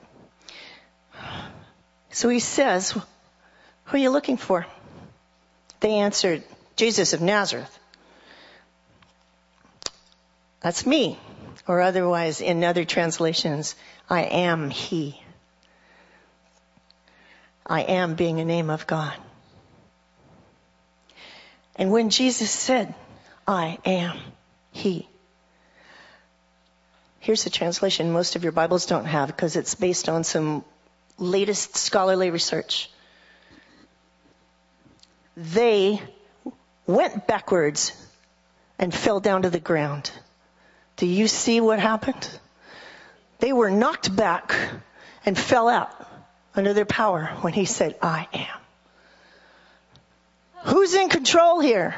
So he says, "Who are you looking for?" They answered, "Jesus of Nazareth." That's me. Or otherwise, in other translations, I am he. I am being a name of God. And when Jesus said, I am he, here's a translation most of your Bibles don't have because it's based on some latest scholarly research. They went backwards and fell down to the ground. Do you see what happened? They were knocked back and fell out under their power when he said, I am. Who's in control here?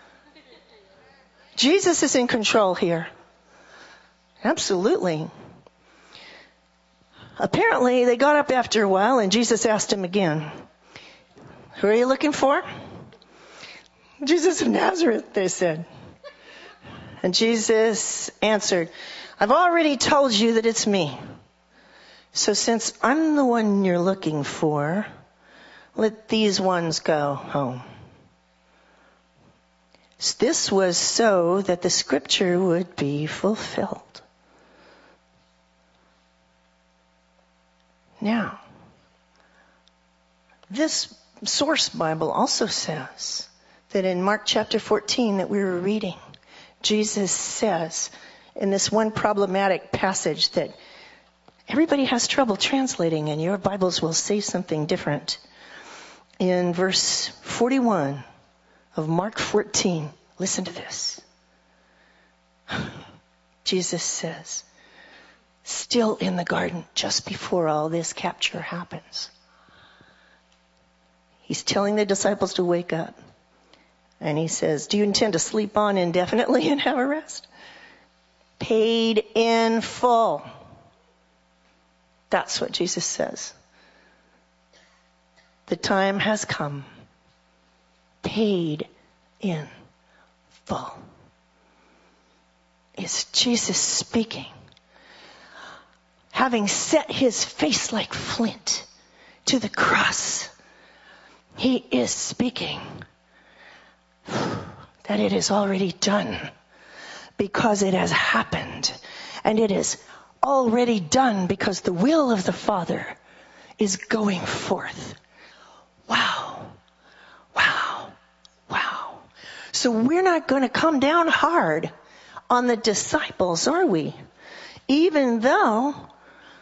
Jesus is in control here. Absolutely. Apparently, they got up after a while and Jesus asked him again, who are you looking for? Jesus of Nazareth, they said. And Jesus answered, I've already told you that it's me. So since I'm the one you're looking for, let these ones go home. This was so that the scripture would be fulfilled. Now, this Source Bible also says that in Mark chapter fourteen that we were reading, Jesus says in this one problematic passage that everybody has trouble translating, and your Bibles will say something different. In verse forty-one of Mark fourteen, listen to this. Jesus says, still in the garden, just before all this capture happens, he's telling the disciples to wake up. And he says, do you intend to sleep on indefinitely and have a rest? Paid in full. That's what Jesus says. The time has come. Paid in full. Is Jesus speaking? Having set his face like flint to the cross, he is speaking that it is already done because it has happened. And it is already done because the will of the Father is going forth. Wow. Wow. Wow. So we're not going to come down hard on the disciples, are we? Even though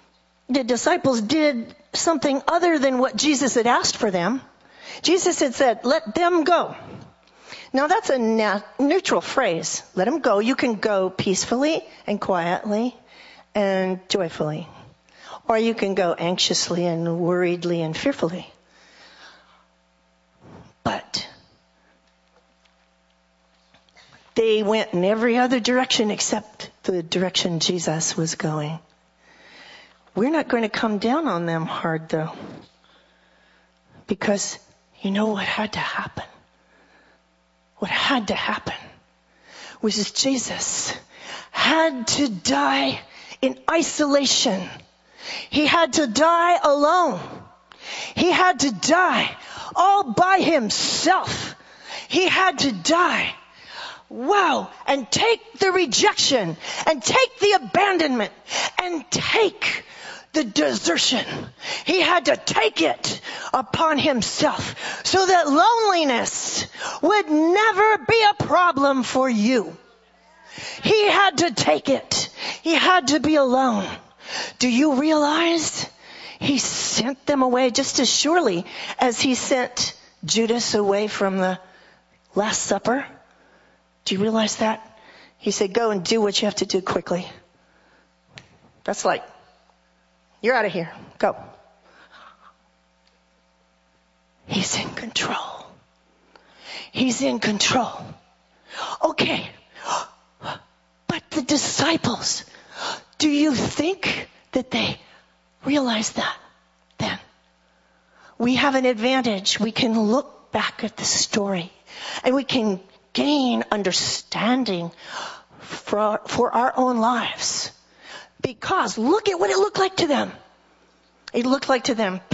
the disciples did something other than what Jesus had asked for them. Jesus had said, let them go. Now that's a nat- neutral phrase. Let them go. You can go peacefully and quietly and joyfully. Or you can go anxiously and worriedly and fearfully. But they went in every other direction except the direction Jesus was going. We're not going to come down on them hard, though. Because you know what had to happen? What had to happen was that Jesus had to die in isolation. He had to die alone. He had to die all by himself. He had to die. Wow. And take the rejection and take the abandonment and take the desertion. He had to take it upon himself so that loneliness would never be a problem for you. He had to take it. He had to be alone. Do you realize he sent them away just as surely as he sent Judas away from the Last Supper? Do you realize that? He said, go and do what you have to do quickly. That's like, you're out of here. Go. He's in control. He's in control. Okay. But the disciples, do you think that they realized that then? We have an advantage. We can look back at the story and we can gain understanding for, for our own lives. Because look at what it looked like to them. It looked like to them,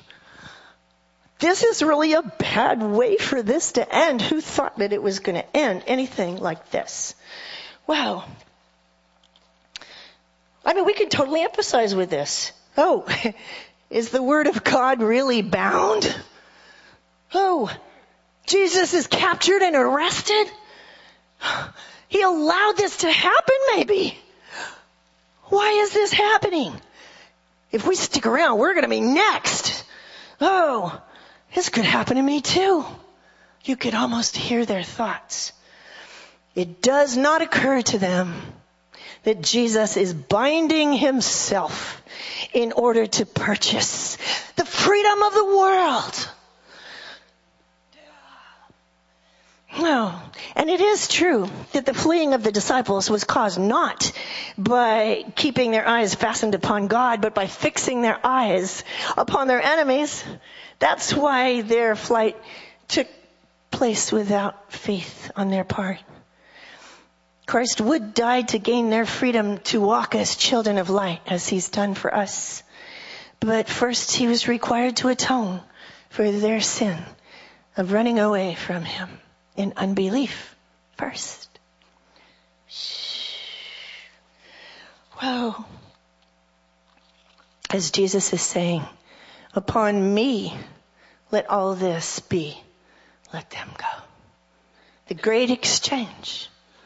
this is really a bad way for this to end. Who thought that it was going to end anything like this? Wow. I mean, we can totally empathize with this. Oh, is the word of God really bound? Oh, Jesus is captured and arrested? He allowed this to happen, maybe. Why is this happening? If we stick around, we're going to be next. Oh, this could happen to me too. You could almost hear their thoughts. It does not occur to them that Jesus is binding himself in order to purchase the freedom of the world. No. And it is true that the fleeing of the disciples was caused not by keeping their eyes fastened upon God, but by fixing their eyes upon their enemies. That's why their flight took place without faith on their part. Christ would die to gain their freedom to walk as children of light, as he's done for us. But first he was required to atone for their sin of running away from him in unbelief first. Shh. Whoa. As Jesus is saying, upon me let all this be. Let them go. The great exchange.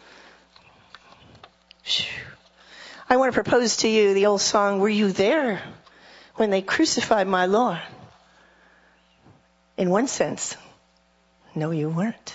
I want to propose to you the old song, were you there when they crucified my Lord? In one sense, no, you weren't.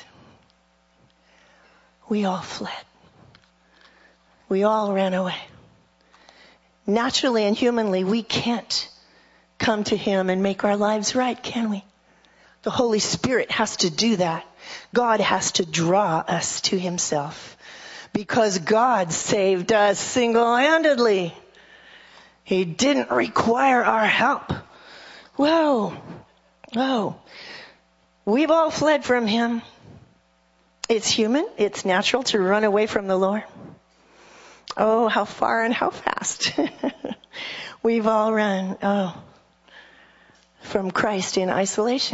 We all fled. We all ran away. Naturally and humanly, we can't come to him and make our lives right, can we? The Holy Spirit has to do that. God has to draw us to himself. Because God saved us single-handedly. He didn't require our help. Whoa. Whoa. We've all fled from him. It's human. It's natural to run away from the Lord. Oh, how far and how fast. We've all run, oh, from Christ in isolation.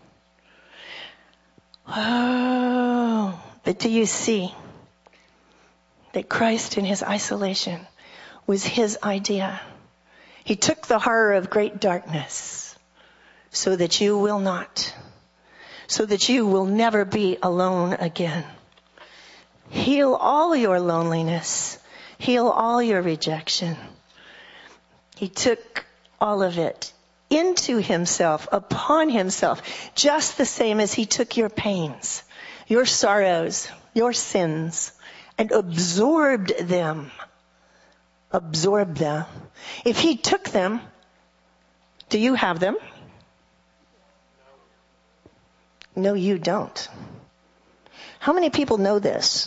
Oh, but do you see that Christ in his isolation was his idea? He took the horror of great darkness so that you will not, so that you will never be alone again. Heal all your loneliness. Heal all your rejection. He took all of it into himself, upon himself, just the same as he took your pains, your sorrows, your sins, and absorbed them. Absorbed them. If he took them, do you have them? No, you don't. How many people know this?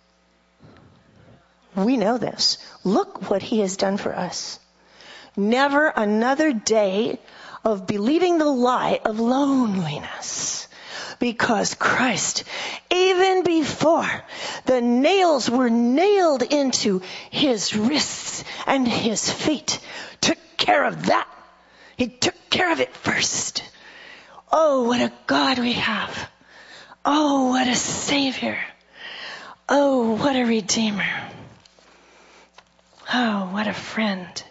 We know this. Look what he has done for us. Never another day of believing the lie of loneliness. Because Christ, even before the nails were nailed into his wrists and his feet, took care of that. He took care of it first. Oh, what a God we have. Oh, what a Savior. Oh, what a Redeemer. Oh, what a friend.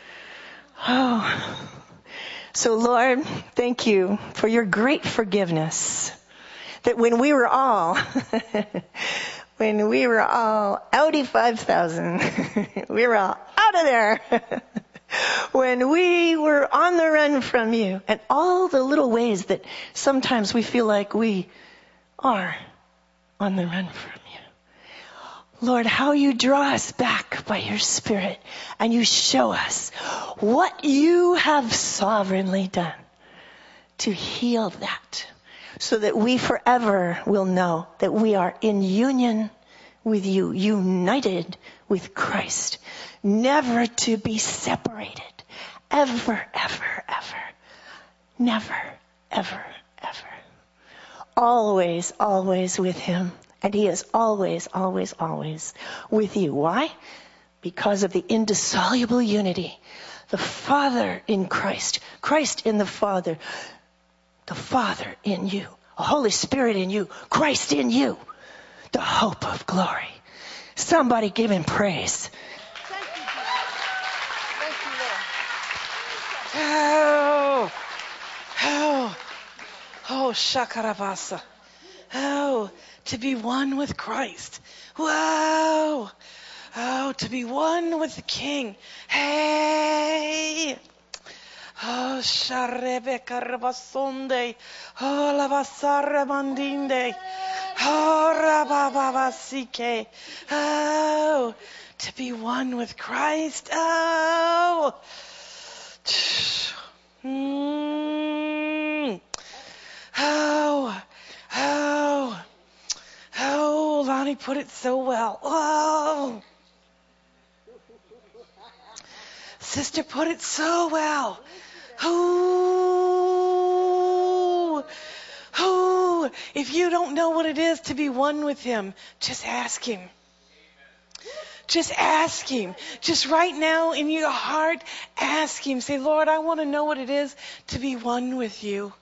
Oh. So, Lord, thank you for your great forgiveness. That when we were all, when we were all Audi five thousand, we were all out of there. When we were on the run from you, and all the little ways that sometimes we feel like we are on the run from you. Lord, how you draw us back by your Spirit, and you show us what you have sovereignly done to heal that, so that we forever will know that we are in union with you, united with Christ, never to be separated, ever, ever, ever, never, ever, ever. Always, always with him. And he is always, always, always with you. Why? Because of the indissoluble unity. The Father in Christ, Christ in the Father, the Father in you, the Holy Spirit in you, Christ in you, the hope of glory. Somebody give him praise. Thank you, Jesus. Thank you, Lord. Oh, oh, oh, Shakarabasa. Oh, to be one with Christ. Whoa. Oh, to be one with the King. Hey. Oh, Sharebe Karabasonde. Oh, Lavasare Mandinde. Oh, Rabababasike. Oh, to be one with Christ. Oh. Mm. Oh. Oh. Oh, Lonnie put it so well. Oh. Sister put it so well. Oh. Oh. If you don't know what it is to be one with him, just ask him. Just ask him. Just right now in your heart, ask him. Say, Lord, I want to know what it is to be one with you.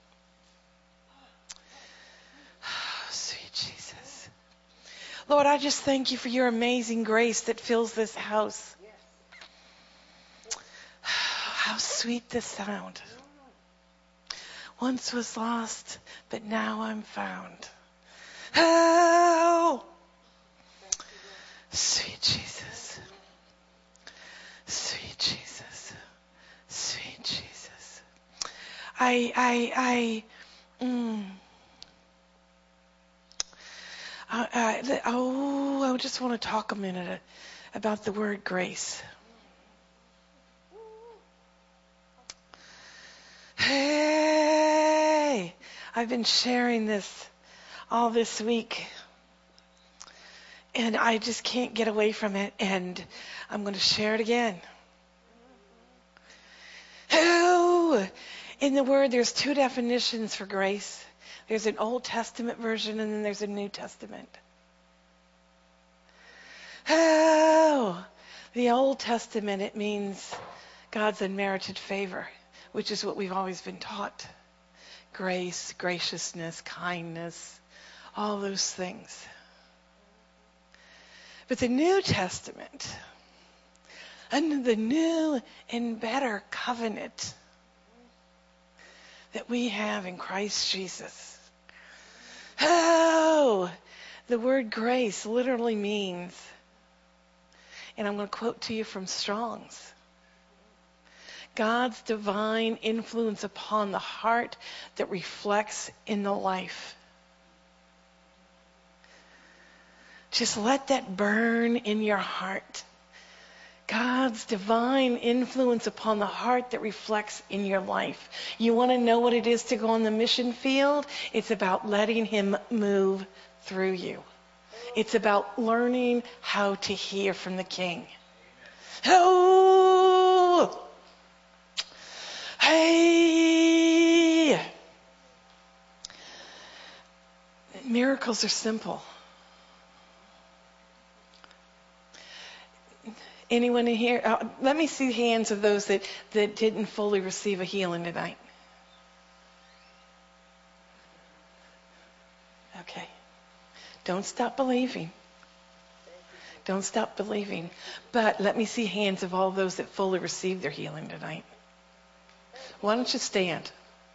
Sweet Jesus. Lord, I just thank you for your amazing grace that fills this house. How sweet the sound. Once was lost, but now I'm found. Oh, sweet Jesus. Sweet Jesus. Sweet Jesus. I, I, I, mm, I, I oh, I just want to talk a minute about the word grace. Hey, I've been sharing this all this week, and I just can't get away from it, and I'm going to share it again. Oh, in the Word, there's two definitions for grace. There's an Old Testament version, and then there's a New Testament. Oh, the Old Testament, it means God's unmerited favor, which is what we've always been taught. Grace, graciousness, kindness, all those things. But the New Testament, under the new and better covenant that we have in Christ Jesus. Oh, the word grace literally means, and I'm going to quote to you from Strong's, God's divine influence upon the heart that reflects in the life. Just let that burn in your heart. God's divine influence upon the heart that reflects in your life. You want to know what it is to go on the mission field? It's about letting him move through you. It's about learning how to hear from the King. Oh! Hey! Miracles are simple. Anyone in here? Uh, let me see hands of those that, that didn't fully receive a healing tonight. Okay. Don't stop believing. Don't stop believing. But let me see hands of all those that fully received their healing tonight. Why don't you stand?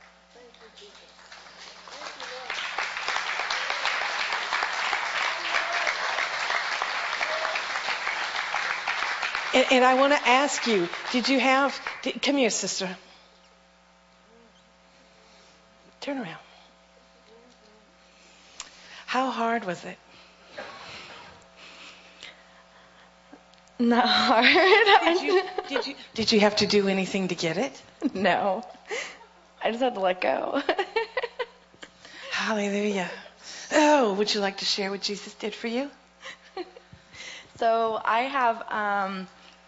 And, and I want to ask you, did you have, did, come here, sister. Turn around. How hard was it? Not hard. Did you, did you, did you have to do anything to get it? No. I just had to let go. Hallelujah. Oh, would you like to share what Jesus did for you? So I have um,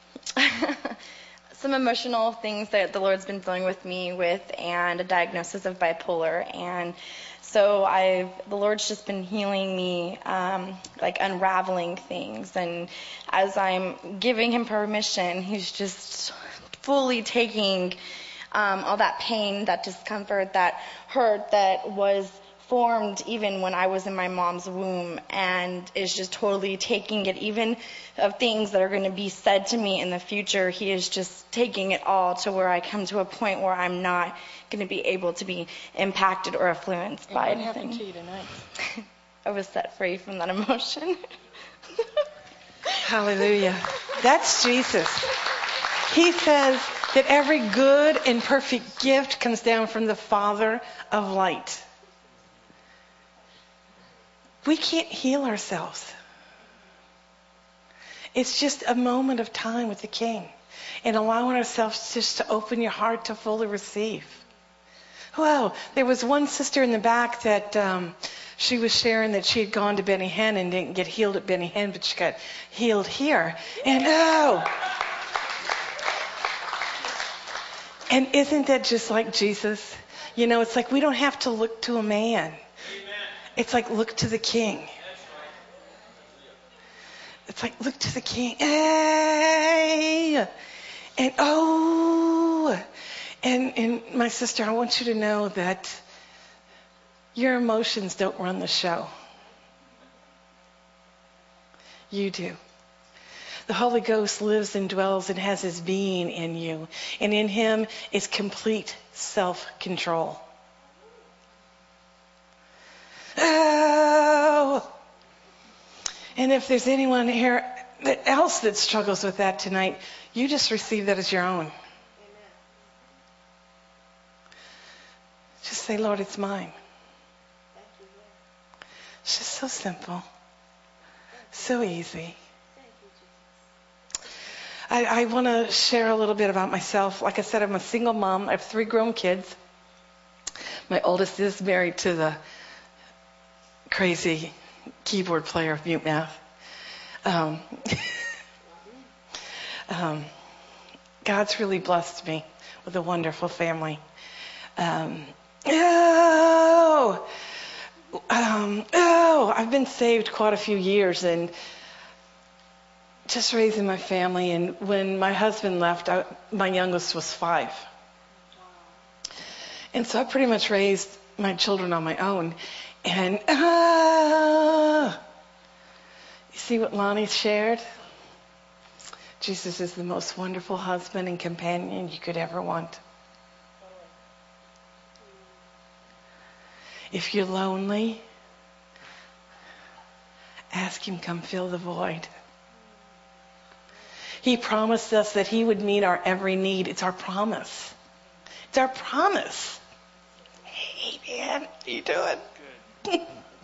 some emotional things that the Lord's been dealing with me with, and a diagnosis of bipolar. And so I've the Lord's just been healing me, um, like unraveling things. And as I'm giving him permission, he's just fully taking um, all that pain, that discomfort, that hurt that was formed even when I was in my mom's womb, and is just totally taking it, even of things that are going to be said to me in the future. He is just taking it all to where I come to a point where I'm not going to be able to be impacted or influenced by And anything. what happened to you tonight? I was set free from that emotion. Hallelujah. That's Jesus. He says that every good and perfect gift comes down from the Father of light. We can't heal ourselves. It's just a moment of time with the King and allowing ourselves just to open your heart to fully receive. Wow, there was one sister in the back that um, she was sharing that she had gone to Benny Hinn and didn't get healed at Benny Hinn, but she got healed here. And oh, and isn't that just like Jesus? You know, it's like we don't have to look to a man. It's like, look to the King. It's like, look to the King. Hey! And, oh! And, and my sister, I want you to know that your emotions don't run the show. You do. The Holy Ghost lives and dwells and has his being in you. And in him is complete self-control. Oh! And if there's anyone here that else that struggles with that tonight, you just receive that as your own. Amen. Just say, Lord, it's mine. Thank you, Lord. It's just so simple. So easy. I, I want to share a little bit about myself. Like I said, I'm a single mom. I have three grown kids. My oldest is married to the crazy keyboard player of Mute Math. Um, um, God's really blessed me with a wonderful family. Um, oh, um, oh, I've been saved quite a few years and just raising my family. And when my husband left, I, my youngest was five. And so I pretty much raised my children on my own. And uh, you see what Lonnie shared? Jesus is the most wonderful husband and companion you could ever want. If you're lonely, ask him come fill the void. He promised us that he would meet our every need. It's our promise. It's our promise. Hey, man, how you doing? Good.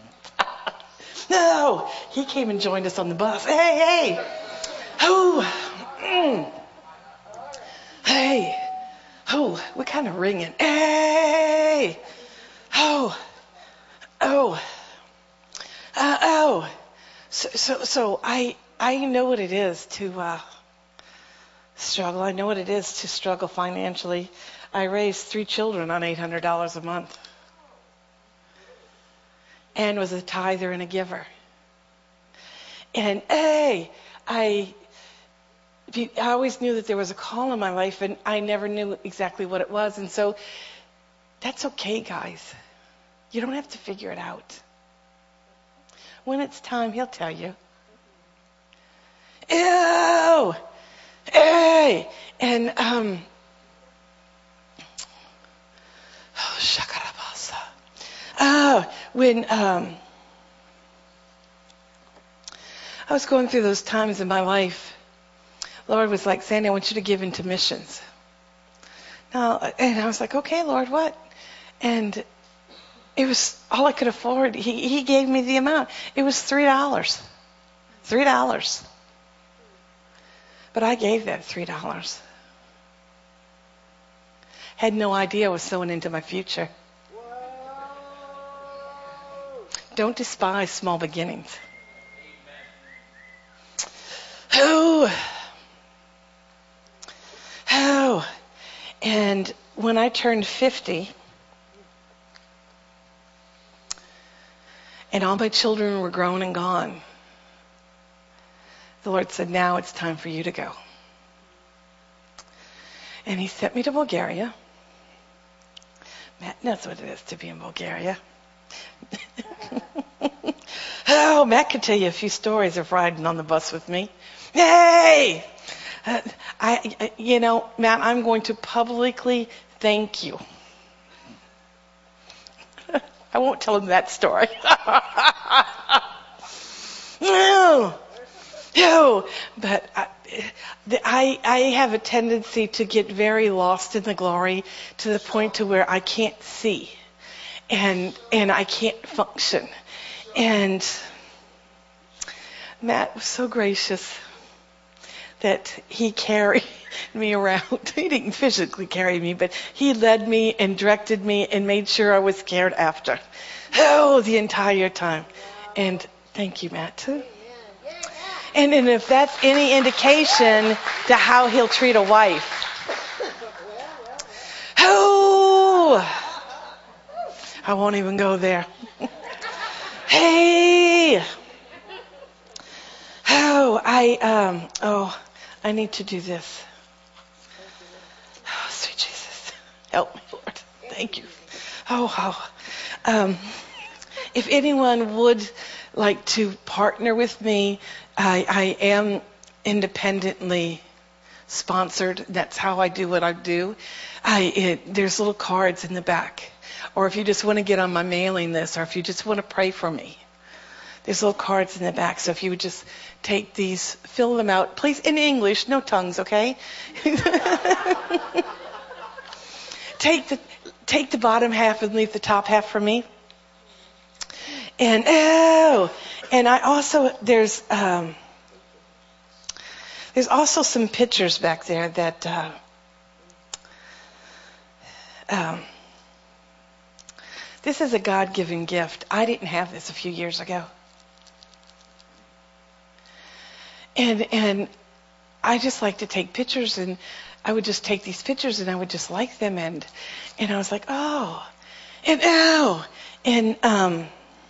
No, he came and joined us on the bus. Hey, hey. Oh, mm. Hey. Oh, we're kind of ringing. Hey. Oh. Oh. Uh, oh. So, so, so I, I know what it is to uh, struggle. I know what it is to struggle financially. I raised three children on eight hundred dollars a month. And was a tither and a giver. And hey, I, I always knew that there was a call in my life, and I never knew exactly what it was. And so that's okay, guys. You don't have to figure it out. When it's time, he'll tell you. Ew! Hey! And, um, oh, shakarabasa. Oh, when, um, I was going through those times in my life, Lord was like, Sandy, I want you to give into missions. Now, and I was like, okay, Lord, what? And it was all I could afford. He, he gave me the amount. It was three dollars. Three dollars. But I gave that three dollars. Had no idea I was sowing into my future. Don't despise small beginnings. Oh. Oh. And when I turned fifty, and all my children were grown and gone, the Lord said, now it's time for you to go. And he sent me to Bulgaria. Matt knows what it is to be in Bulgaria. Oh, Matt could tell you a few stories of riding on the bus with me. Hey! Uh, I, you know, Matt, I'm going to publicly thank you. I won't tell him that story. No, no. But I, I, I have a tendency to get very lost in the glory to the point to where I can't see, and and I can't function. And Matt was so gracious that he carried me around. He didn't physically carry me, but he led me and directed me and made sure I was cared after. Oh, the entire time. And thank you, Matt. And, and if that's any indication to how he'll treat a wife. Oh, I won't even go there. Hey. Oh, I, um, oh, I need to do this. Oh, sweet Jesus. Help me, Lord. Thank you. Oh, oh. Um, if anyone would like to partner with me, I, I am independently sponsored. That's how I do what I do. I, it, there's little cards in the back. Or if you just want to get on my mailing list, or if you just want to pray for me, there's little cards in the back. So if you would just take these, fill them out, please, in English, no tongues, okay? take the take the bottom half and leave the top half for me. And oh, and I also there's um, there's also some pictures back there that uh, um, this is a God-given gift. I didn't have this a few years ago. And and I just like to take pictures, and I would just take these pictures and I would just like them, and and I was like, oh, and oh, and um,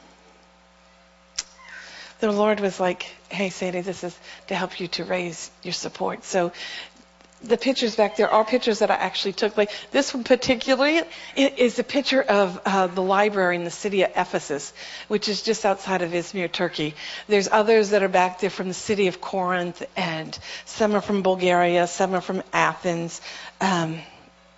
the Lord was like, hey, Sadie, this is to help you to raise your support. So the pictures back there are pictures that I actually took. Like this one particularly is a picture of uh, the library in the city of Ephesus, which is just outside of Izmir, Turkey. There's others that are back there from the city of Corinth, and some are from Bulgaria, some are from Athens, um,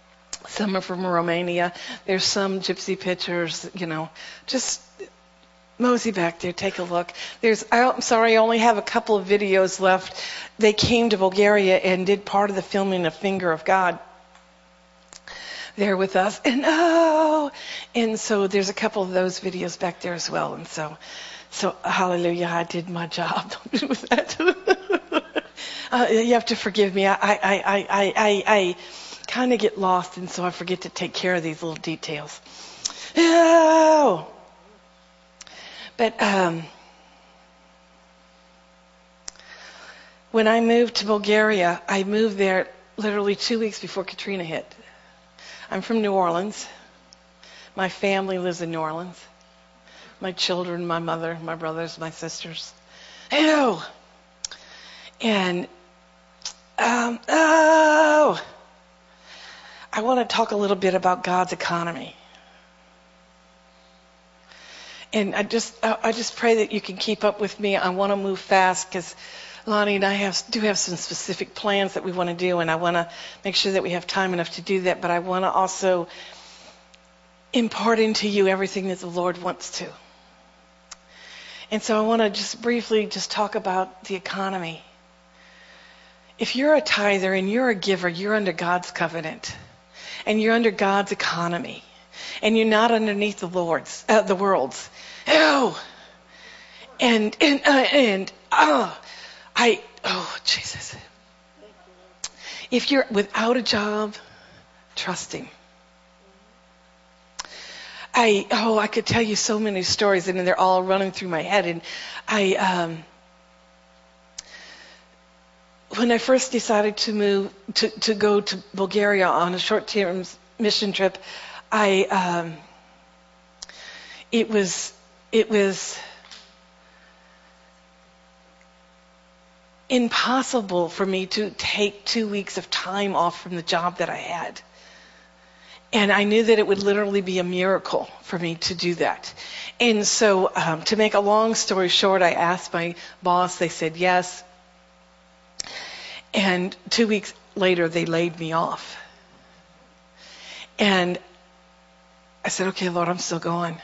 some are from Romania. There's some gypsy pictures, you know, just Mosey back there, take a look. There's, I'm sorry, I only have a couple of videos left. They came to Bulgaria and did part of the filming of Finger of God there with us. And oh, and so there's a couple of those videos back there as well. And so, so hallelujah, I did my job. Don't do that. uh, you have to forgive me. I, I, I, I, I, I kind of get lost, and so I forget to take care of these little details. Oh. But um, when I moved to Bulgaria, I moved there literally two weeks before Katrina hit. I'm from New Orleans. My family lives in New Orleans. My children, my mother, my brothers, my sisters. Oh, and um, oh, I want to talk a little bit about God's economy. And I just, I just pray that you can keep up with me. I want to move fast because Lonnie and I have, do have some specific plans that we want to do, and I want to make sure that we have time enough to do that. But I want to also impart into you everything that the Lord wants to. And so I want to just briefly just talk about the economy. If you're a tither and you're a giver, you're under God's covenant, and you're under God's economy, and you're not underneath the Lord's, uh, the world's. Oh, and and uh, and oh, I oh Jesus. If you're without a job, trust Him. I oh I could tell you so many stories, and they're all running through my head. And I um, when I first decided to move to to go to Bulgaria on a short-term mission trip, I um, it was it was impossible for me to take two weeks of time off from the job that I had. And I knew that it would literally be a miracle for me to do that. And so um, to make a long story short, I asked my boss. They said yes. And two weeks later, they laid me off. And I said, okay, Lord, I'm still going.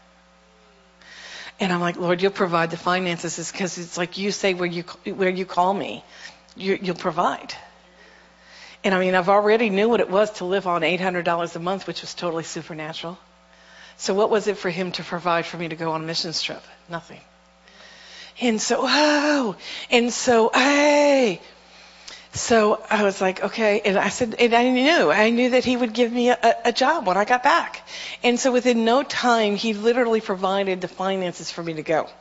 And I'm like, Lord, you'll provide the finances, because it's like you say where you where you call me, you, you'll provide. And I mean, I've already knew what it was to live on eight hundred dollars a month, which was totally supernatural. So what was it for Him to provide for me to go on a missions trip? Nothing. And so, oh, and so, hey. So I was like, okay. And I said, and I knew, I knew that He would give me a, a job when I got back. And so within no time, He literally provided the finances for me to go.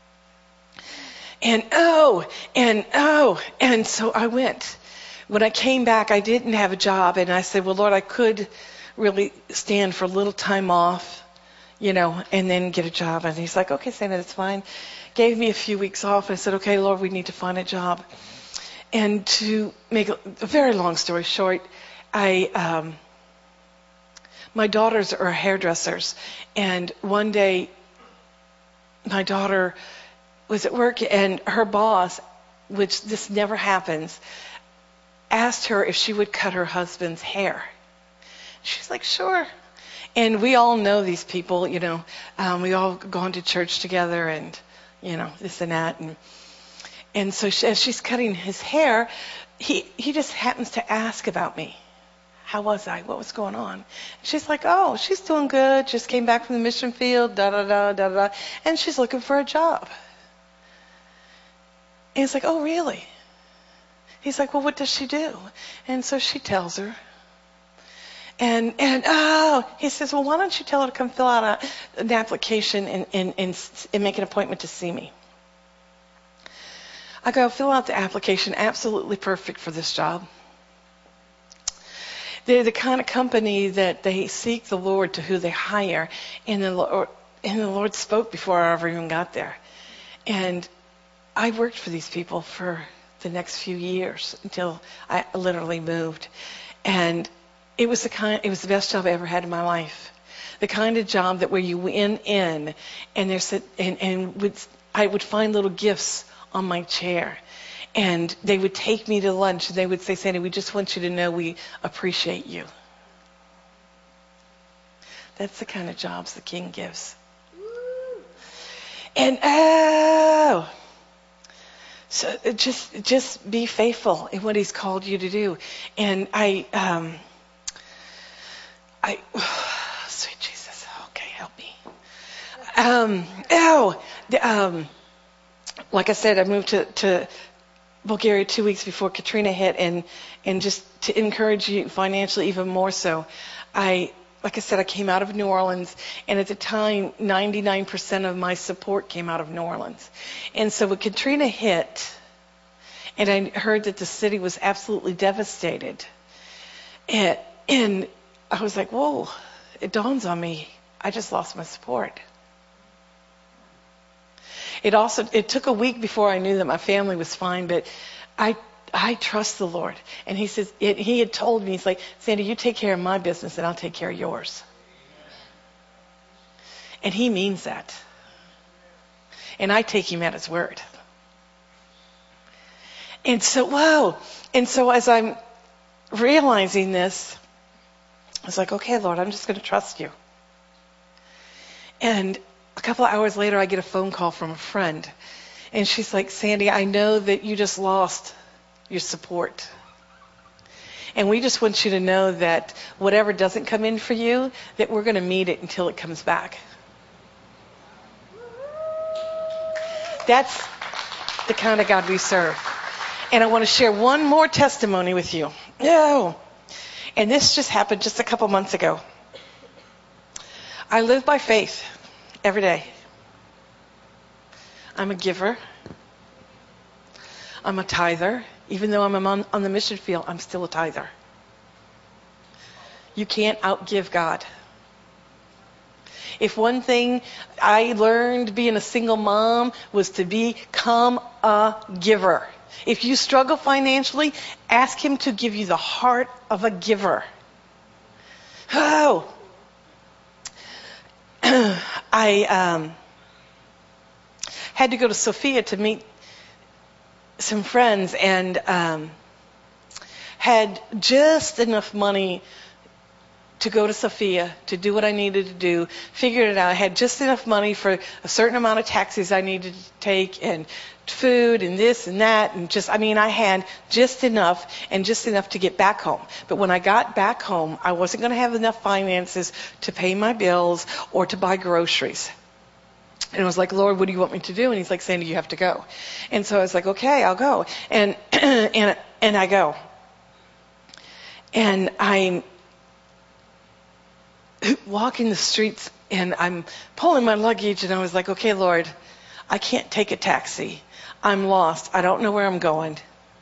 And oh, and oh, and so I went. When I came back, I didn't have a job. And I said, well, Lord, I could really stand for a little time off, you know, and then get a job. And He's like, okay, Santa, that's fine. Gave me a few weeks off. I said, okay, Lord, we need to find a job. And to make a, a very long story short, I um, my daughters are hairdressers, and one day my daughter was at work, and her boss, which this never happens, asked her if she would cut her husband's hair. She's like, sure. And we all know these people, you know. Um, we all gone to church together, and you know this and that, and. And so she, as she's cutting his hair, he, he just happens to ask about me. How was I? What was going on? She's like, oh, she's doing good. Just came back from the mission field, da-da-da, da-da-da. And she's looking for a job. And he's like, oh, really? He's like, well, what does she do? And so she tells her. And, and oh, he says, well, why don't you tell her to come fill out a, an application and, and, and, and make an appointment to see me? I go, fill out the application, absolutely perfect for this job. They're the kind of company that they seek the Lord to who they hire, and the Lord, and the Lord spoke before I ever even got there. And I worked for these people for the next few years until I literally moved. And it was the kind, it was the best job I ever had in my life. The kind of job that where you went in, and there's and and would I would find little gifts on my chair, and they would take me to lunch, and they would say, Sandy, we just want you to know we appreciate you. That's the kind of jobs the King gives. And oh, so just just be faithful in what He's called you to do. And I, um, I, sweet Jesus, okay, help me. Um, oh, um, like I said, I moved to, to Bulgaria two weeks before Katrina hit, and and just to encourage you financially even more so, I, like I said, I came out of New Orleans, and at the time, ninety-nine percent of my support came out of New Orleans. And so when Katrina hit, and I heard that the city was absolutely devastated, and, and I was like, whoa, it dawns on me, I just lost my support. It also, it took a week before I knew that my family was fine, but I I trust the Lord. And He says, it, He had told me, He's like, Sandy, you take care of my business and I'll take care of yours. And He means that. And I take Him at His word. And so, wow. And so as I'm realizing this, I was like, okay, Lord, I'm just going to trust you. And a couple of hours later, I get a phone call from a friend. And she's like, Sandy, I know that you just lost your support. And we just want you to know that whatever doesn't come in for you, that we're going to meet it until it comes back. That's the kind of God we serve. And I want to share one more testimony with you. Oh, and this just happened just a couple months ago. I live by faith every day. I'm a giver. I'm a tither. Even though I'm on, on the mission field, I'm still a tither. You can't outgive God. If one thing I learned being a single mom was to become a giver. If you struggle financially, ask Him to give you the heart of a giver. Oh, I um, had to go to Sofia to meet some friends, and um, had just enough money to go to Sofia to do what I needed to do. Figured it out. I had just enough money for a certain amount of taxis I needed to take, and food and this and that, and just, I mean, I had just enough, and just enough to get back home. But when I got back home, I wasn't going to have enough finances to pay my bills or to buy groceries. And I was like, Lord, what do you want me to do? And He's like, Sandy, you have to go. And so I was like, okay, I'll go. And and and I go. And I'm walking the streets, and I'm pulling my luggage, and I was like, okay, Lord, I can't take a taxi. I'm lost. I don't know where I'm going.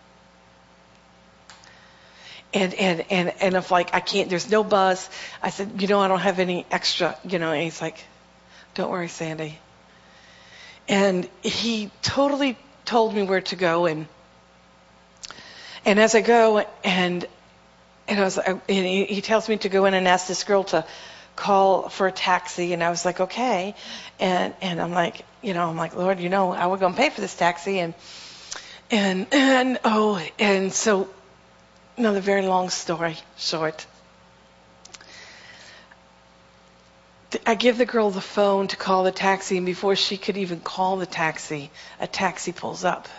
And and and and if like I can't, there's no bus. I said, you know, I don't have any extra, you know. And He's like, don't worry, Sandy. And He totally told me where to go, and and as I go, and and I was, and he, he tells me to go in and ask this girl to call for a taxi, and I was like, okay, and and I'm like, you know, I'm like, Lord, you know, I was gonna pay for this taxi, and and and oh, and so, another very long story short. I give the girl the phone to call the taxi, and before she could even call the taxi, a taxi pulls up.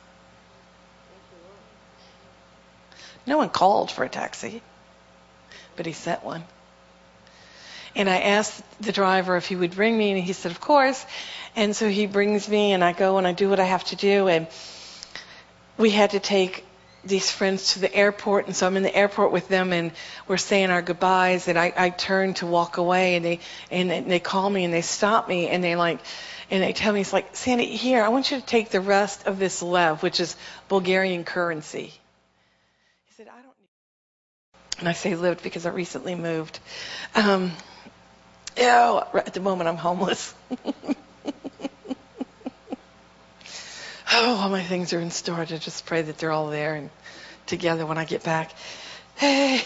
No one called for a taxi, but He sent one. And I asked the driver if he would bring me, and he said, of course. And so he brings me, and I go and I do what I have to do. And we had to take these friends to the airport, and so I'm in the airport with them, and we're saying our goodbyes, and I, I turn to walk away, and they and they call me, and they stop me, and they like, and they tell me, it's like, Sandy, here, I want you to take the rest of this lev, which is Bulgarian currency. He said, I don't need. And I say lived because I recently moved. Um, oh, right at the moment I'm homeless. Oh, all my things are in storage. I just pray that they're all there and together when I get back. Hey.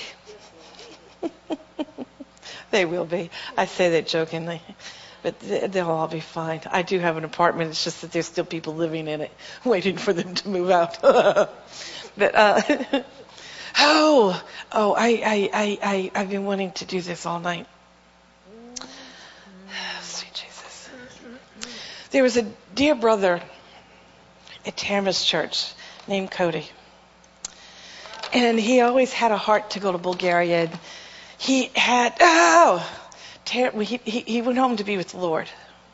They will be. I say that jokingly, but they'll all be fine. I do have an apartment. It's just that there's still people living in it, waiting for them to move out. But uh, oh, oh, I, I, I, I, I've been wanting to do this all night. Sweet Jesus. There was a dear brother at Tamara's church named Cody. And he always had a heart to go to Bulgaria. And he had, oh, Tam, he, he, he went home to be with the Lord.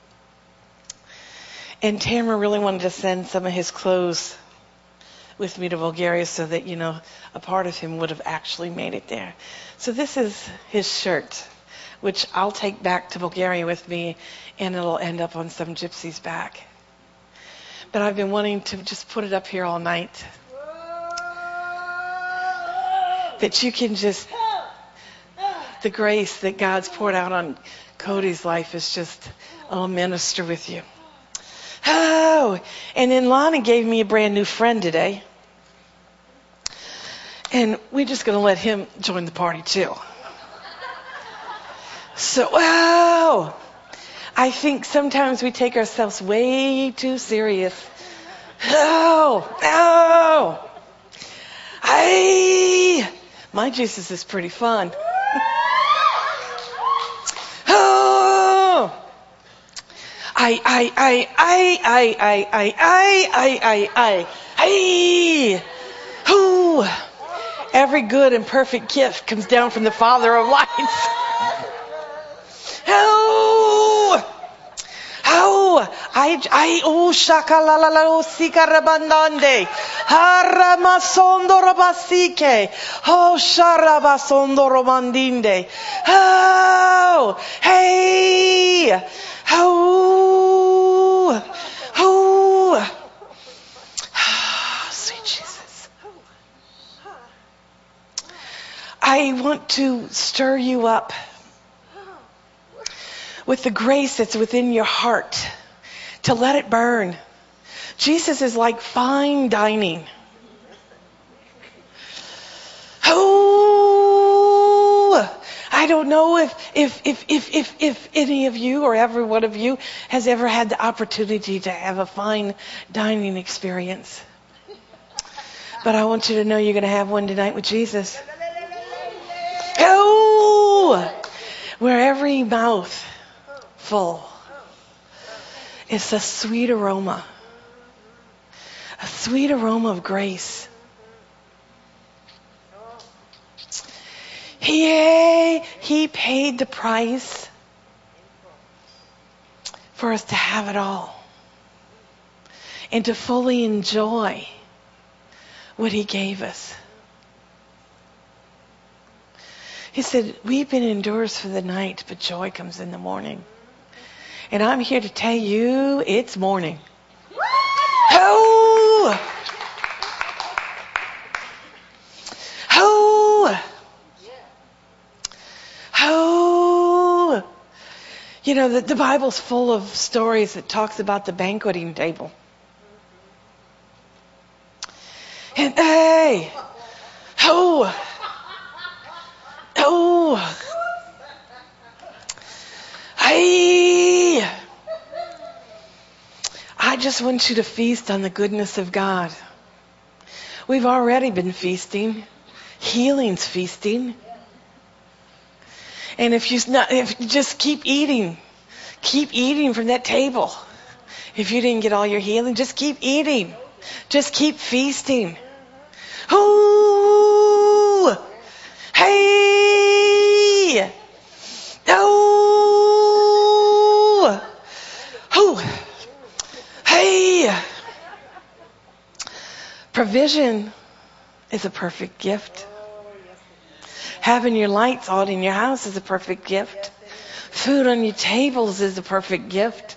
And Tamara really wanted to send some of his clothes with me to Bulgaria so that, you know, a part of him would have actually made it there. So this is his shirt, which I'll take back to Bulgaria with me, and it'll end up on some gypsy's back. But I've been wanting to just put it up here all night. That you can just, the grace that God's poured out on Cody's life is just, I'll minister with you. Oh, and then Lana gave me a brand new friend today. And we're just going to let him join the party too. So, wow. I think sometimes we take ourselves way too serious. Oh, oh. I, my Jesus is pretty fun. Oh. I, I, I, I, I, I, I, I, I, I, I, who? Every good and perfect gift comes down from the Father of lights. Oh, oh, I, I, oh, shakalalalo sikarabandande, haramasondo robasike, oh, sharabasondo romandinde, oh, hey, oh, oh, sweet Jesus. I want to stir you up with the grace that's within your heart to let it burn. Jesus is like fine dining. Oh, I don't know if, if, if, if, if, if any of you or every one of you has ever had the opportunity to have a fine dining experience. But I want you to know you're going to have one tonight with Jesus. Oh, where every mouth full is a sweet aroma, a sweet aroma of grace. He, he paid the price for us to have it all and to fully enjoy what he gave us. He said, weeping endures for the night, but joy comes in the morning. And I'm here to tell you, it's morning. Oh! Oh! Oh! You know, the, the Bible's full of stories that talks about the banqueting table. And hey! Oh! Oh, I, I just want you to feast on the goodness of God. We've already been feasting. Healing's feasting. And if you not, if you just keep eating, keep eating from that table. If you didn't get all your healing, just keep eating. Just keep feasting. Ooh, hey. Oh, oh, hey. Provision is a perfect gift. Having your lights on in your house is a perfect gift. Food on your tables is a perfect gift.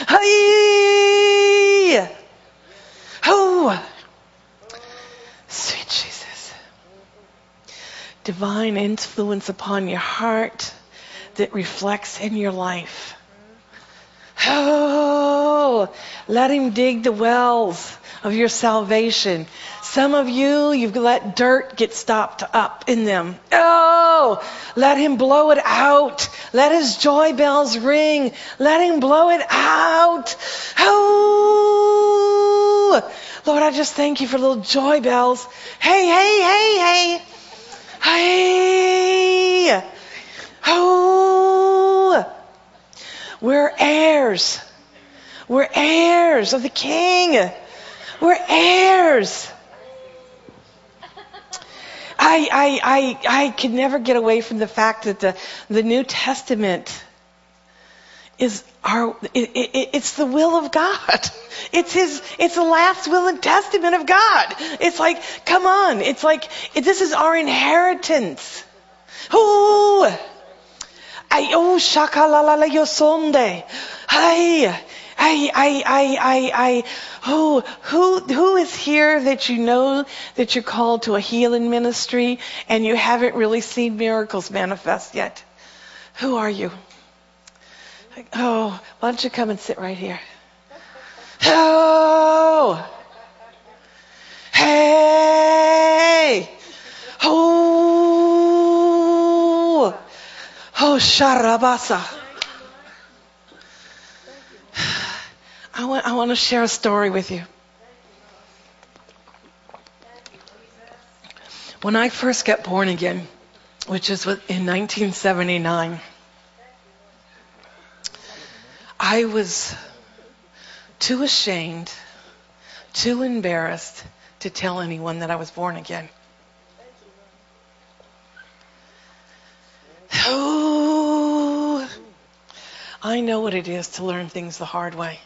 Hey, oh, sweet Jesus. Divine influence upon your heart that reflects in your life. Oh, let him dig the wells of your salvation. Some of you, you've let dirt get stopped up in them. Oh, let him blow it out. Let his joy bells ring. Let him blow it out. Oh, Lord, I just thank you for little joy bells. Hey, hey, hey, hey. Hey, oh, we're heirs. We're heirs of the King. We're heirs. I, I, I, I could never get away from the fact that the, the New Testament is our, it, it, it's the will of God. It's his, it's the last will and testament of God. It's like, come on. It's like, it, this is our inheritance. Ooh. I, oh, shakalalala yosonde. Hi. I, I, I, I, I, who, who, who is here that you know that you're called to a healing ministry and you haven't really seen miracles manifest yet? Who are you? Oh, why don't you come and sit right here? Oh, hey, oh, oh, sharabasa. I want, I want to share a story with you. When I first got born again, which is in nineteen seventy-nine, I was too ashamed, too embarrassed to tell anyone that I was born again. Oh, I know what it is to learn things the hard way.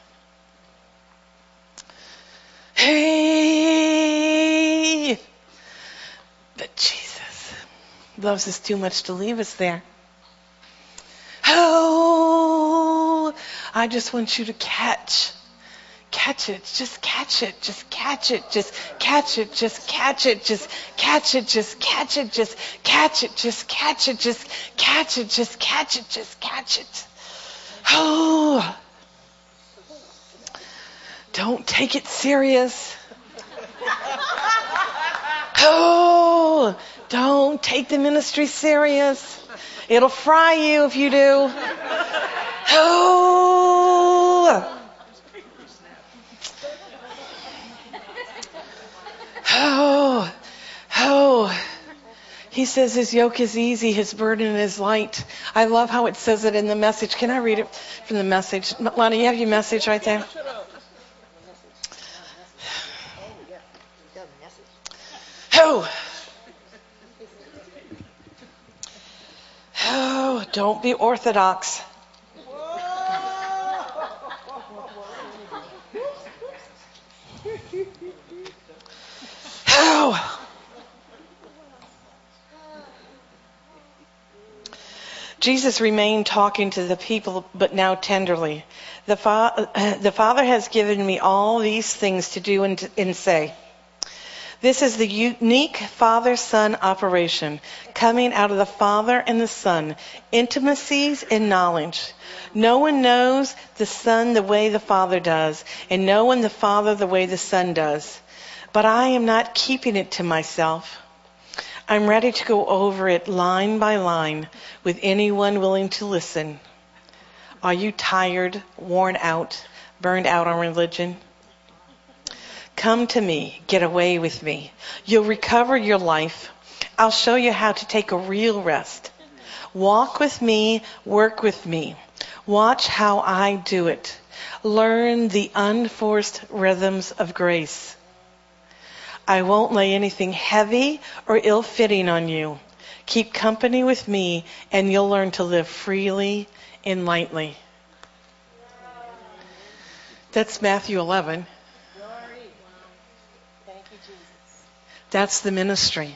Hey! But Jesus loves us too much to leave us there. Oh! I just want you to catch. Catch it. Just catch it. Just catch it. Just catch it. Just catch it. Just catch it. Just catch it. Just catch it. Just catch it. Just catch it. Just catch it. Just catch it. Oh! Don't take it serious. Oh, don't take the ministry serious. It'll fry you if you do. Oh. Oh. Oh. He says his yoke is easy, his burden is light. I love how it says it in the Message. Can I read it from the Message? Lonnie, you have your Message right there? Oh. Oh, don't be orthodox. Oh. Jesus remained talking to the people, but now tenderly. The, fa- uh, the Father has given me all these things to do and, to, and say. This is the unique Father-Son operation, coming out of the Father and the Son, intimacies and knowledge. No one knows the Son the way the Father does, and no one the Father the way the Son does. But I am not keeping it to myself. I'm ready to go over it line by line with anyone willing to listen. Are you tired, worn out, burned out on religion? Come to me, get away with me. You'll recover your life. I'll show you how to take a real rest. Walk with me, work with me. Watch how I do it. Learn the unforced rhythms of grace. I won't lay anything heavy or ill-fitting on you. Keep company with me, and you'll learn to live freely and lightly. That's Matthew eleven. That's the ministry.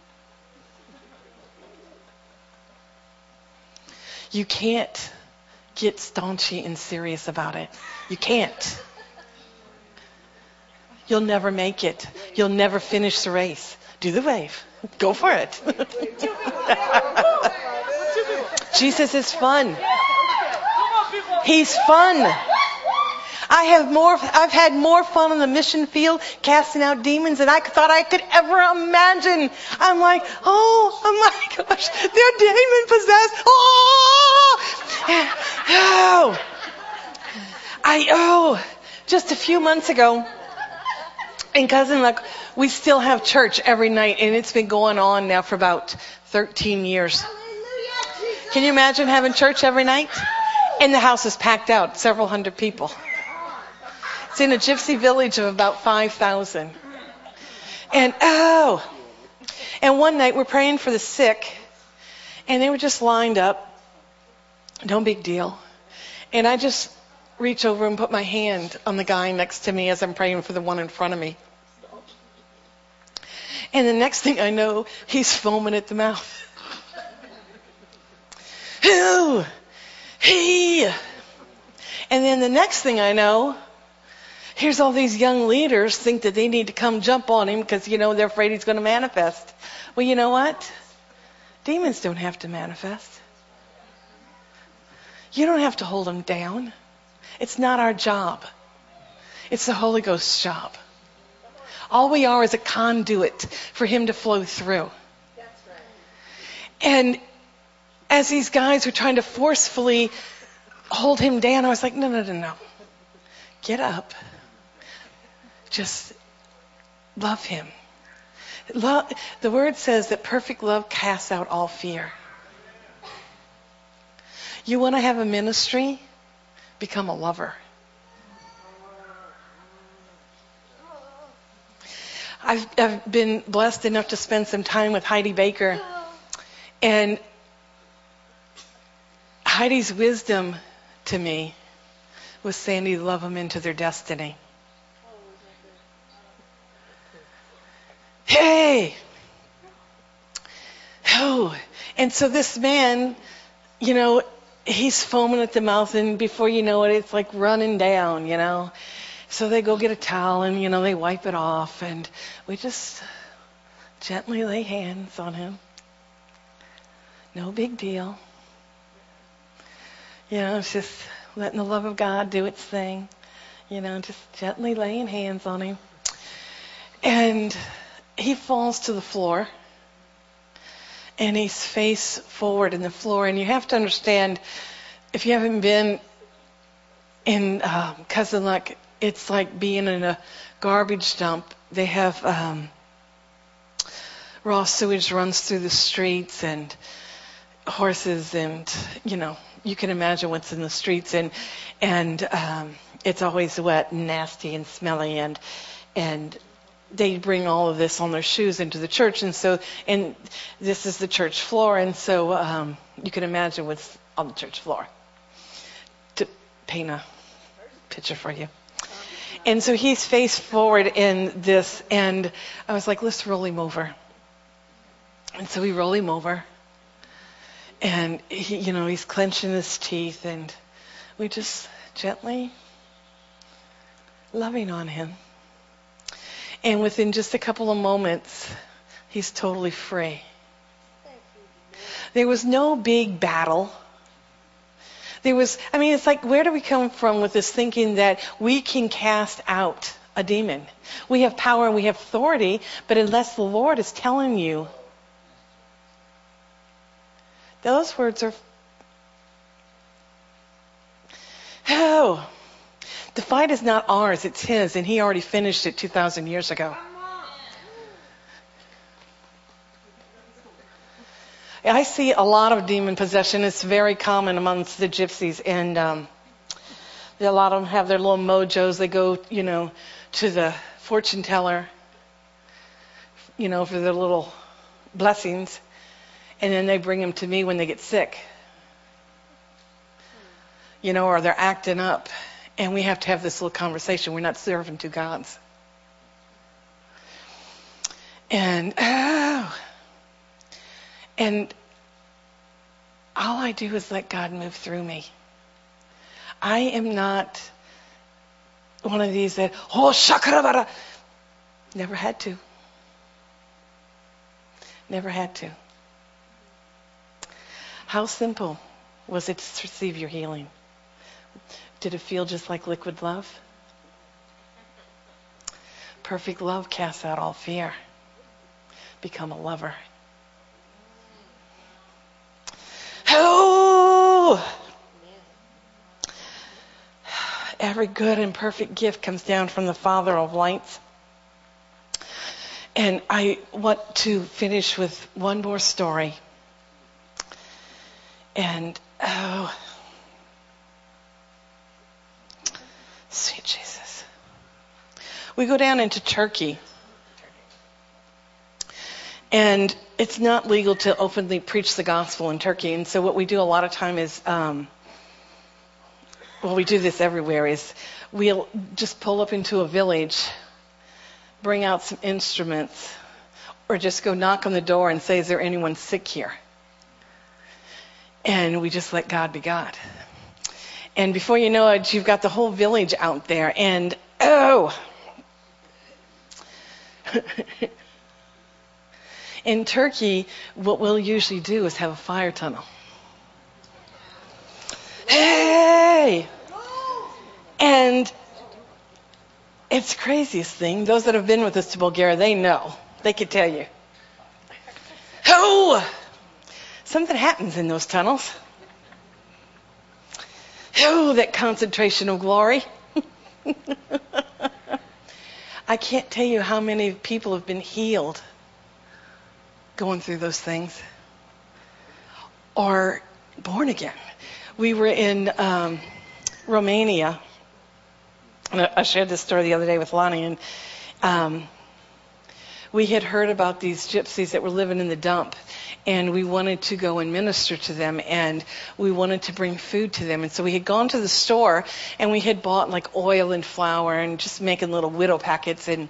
You can't get staunchy and serious about it. You can't. You'll never make it. You'll never finish the race. Do the wave. Go for it. Jesus is fun. He's fun. I have more, I've had more fun on the mission field casting out demons than I thought I could ever imagine. I'm like, oh, oh my gosh, they're demon possessed. Oh, oh, I, oh, just a few months ago, in Cousin Luck, we still have church every night, and it's been going on now for about thirteen years. Can you imagine having church every night? And the house is packed out, several hundred people. It's in a gypsy village of about five thousand. And, oh, and one night we're praying for the sick, and they were just lined up. No big deal. And I just reach over and put my hand on the guy next to me as I'm praying for the one in front of me. And the next thing I know, he's foaming at the mouth. Who? He. And then the next thing I know, here's all these young leaders think that they need to come jump on him because, you know, they're afraid he's going to manifest. Well, you know what? Demons don't have to manifest. You don't have to hold them down. It's not our job. It's the Holy Ghost's job. All we are is a conduit for him to flow through. That's right. And as these guys were trying to forcefully hold him down, I was like, no, no, no, no. Get up. Just love him. Love, the word says that perfect love casts out all fear. You want to have a ministry? Become a lover. I've, I've been blessed enough to spend some time with Heidi Baker. And Heidi's wisdom to me was Sandy, love them into their destiny. Hey! Oh, and so this man, you know, he's foaming at the mouth, and before you know it, it's like running down, you know. So they go get a towel, and, you know, they wipe it off, and we just gently lay hands on him. No big deal. You know, it's just letting the love of God do its thing. You know, just gently laying hands on him. And he falls to the floor. And he's face forward in the floor. And you have to understand, if you haven't been in um, Cousin Luck, it's like being in a garbage dump. They have um, raw sewage runs through the streets, and horses, and, you know, you can imagine what's in the streets. And and um, it's always wet and nasty and smelly. And and they bring all of this on their shoes into the church, and so, and this is the church floor, and so um, you can imagine what's on the church floor. To paint a picture for you. And so he's face forward in this, and I was like, let's roll him over. And so we roll him over, and he, you know, he's clenching his teeth, and we just gently loving on him. And within just a couple of moments, he's totally free. There was no big battle. There was, I mean, it's like, where do we come from with this thinking that we can cast out a demon? We have power and we have authority, but unless the Lord is telling you, those words are, oh, the fight is not ours, it's his, and he already finished it two thousand years ago. I see a lot of demon possession. It's very common amongst the gypsies, and um, a lot of them have their little mojos. They go, you know, to the fortune teller, you know, for their little blessings, and then they bring them to me when they get sick, you know, or they're acting up. And we have to have this little conversation. We're not serving two gods. And, oh, and all I do is let God move through me. I am not one of these that, oh, shakarabara. Never had to. Never had to. How simple was it to receive your healing? Did it feel just like liquid love? Perfect love casts out all fear. Become a lover. Oh! Every good and perfect gift comes down from the Father of lights. And I want to finish with one more story. And, oh... sweet Jesus. We go down into Turkey. And it's not legal to openly preach the gospel in Turkey. And so what we do a lot of time is, um, well, we do this everywhere, is we'll just pull up into a village, bring out some instruments, or just go knock on the door and say, is there anyone sick here? And we just let God be God. And before you know it, you've got the whole village out there. And, oh, in Turkey, what we'll usually do is have a fire tunnel. Hey! And it's the craziest thing. Those that have been with us to Bulgaria, they know. They could tell you. Oh! Something happens in those tunnels. Oh, that concentration of glory. I can't tell you how many people have been healed going through those things, or born again. We were in um, Romania, and I shared this story the other day with Lonnie, and um, we had heard about these gypsies that were living in the dump, and we wanted to go and minister to them, and we wanted to bring food to them. And so we had gone to the store, and we had bought like oil and flour and just making little widow packets, and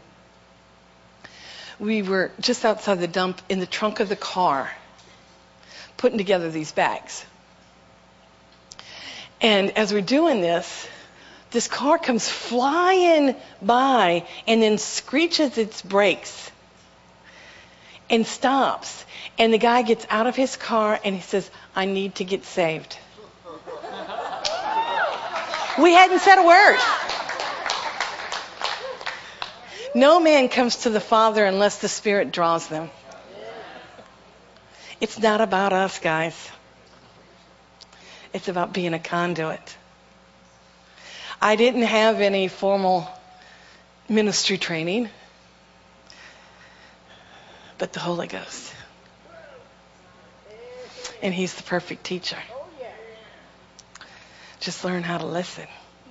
we were just outside the dump in the trunk of the car putting together these bags. And as we're doing this, this car comes flying by and then screeches its brakes and stops. And the guy gets out of his car and he says, I need to get saved. We hadn't said a word. No man comes to the Father unless the Spirit draws them. It's not about us, guys. It's about being a conduit. I didn't have any formal ministry training, but the Holy Ghost. And He's the perfect teacher. Just learn how to listen.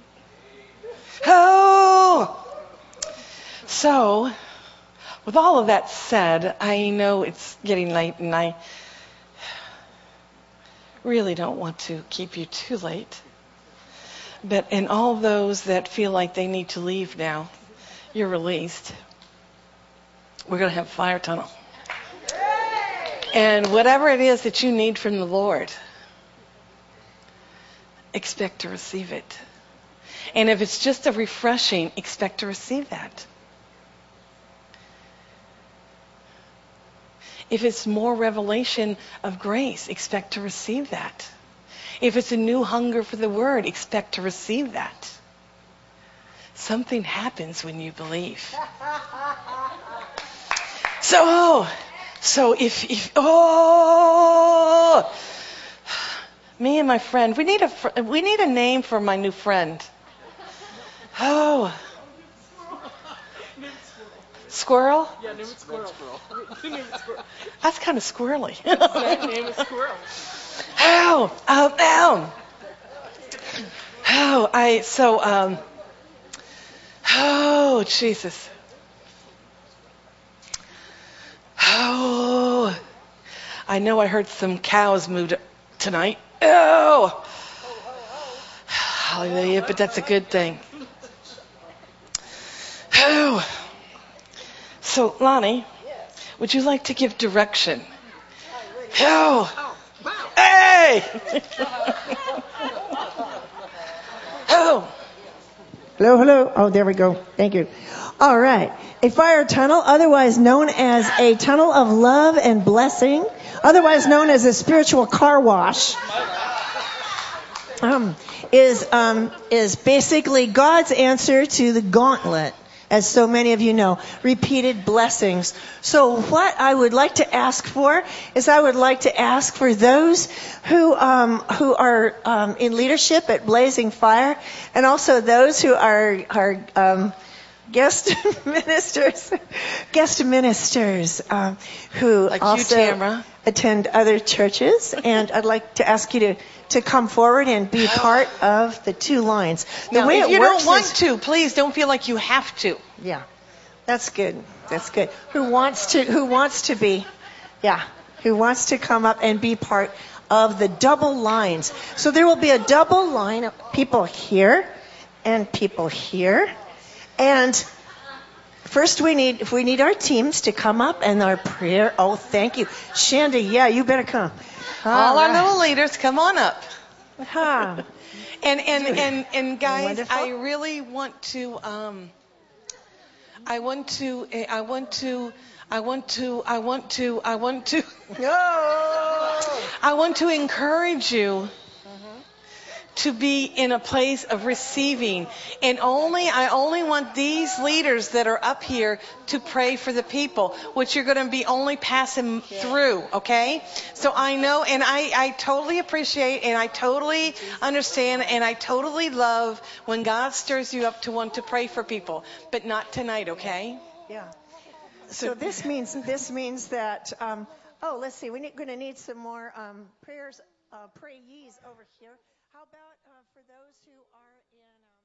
Oh! So, with all of that said, I know it's getting late and I really don't want to keep you too late. But in all those that feel like they need to leave now, you're released. We're going to have a fire tunnel. And whatever it is that you need from the Lord, expect to receive it. And if it's just a refreshing, expect to receive that. If it's more revelation of grace, expect to receive that. If it's a new hunger for the Word, expect to receive that. Something happens when you believe. So, so if, if oh, me and my friend, we need a fr- we need a name for my new friend. Oh. Squirrel? Yeah, name it Squirrel. Name it Squirrel. That's kind of squirrely. Name it Squirrel. Ow! Ow! Ow! Oh, I, so, um, oh, Jesus. Oh, I know I heard some cows moved tonight. Oh! Hallelujah, but that's a good thing. Oh. So, Lonnie, would you like to give direction? Oh! Hey! Oh! Hello, hello. Oh, there we go. Thank you. All right. A fire tunnel, otherwise known as a tunnel of love and blessing, otherwise known as a spiritual car wash, um, is um, is basically God's answer to the gauntlet. As so many of you know, repeated blessings. So what I would like to ask for is I would like to ask for those who um, who are um, in leadership at Blazing Fire, and also those who are are um, guest ministers, guest ministers um, who like also you, Tamara. attend other churches, and I'd like to ask you to, to come forward and be part of the two lines. The Now, way if it you works don't want is, to, please don't feel like you have to. yeah, that's good. That's good. Who wants to? Who wants to be? Yeah, who wants to come up and be part of the double lines? So there will be a double line of people here and people here, and first we need we need our teams to come up and our prayer. Oh, thank you, Shandy. Yeah, you better come. All right. our little leaders, come on up. Huh. And and and and guys, Wonderful. I really want to. Um, I want to. I want to. I want to. I want to. I want to. I want to encourage you to be in a place of receiving. And only, I only want these leaders that are up here to pray for the people, which you're going to be only passing through, okay? So I know, and I, I totally appreciate, and I totally understand, and I totally love when God stirs you up to want to pray for people, but not tonight, okay? Yeah. So this means this means that. Um, oh, let's see. We're going to need some more um, prayers, uh, prayees over here. How about uh, for those who are in? Um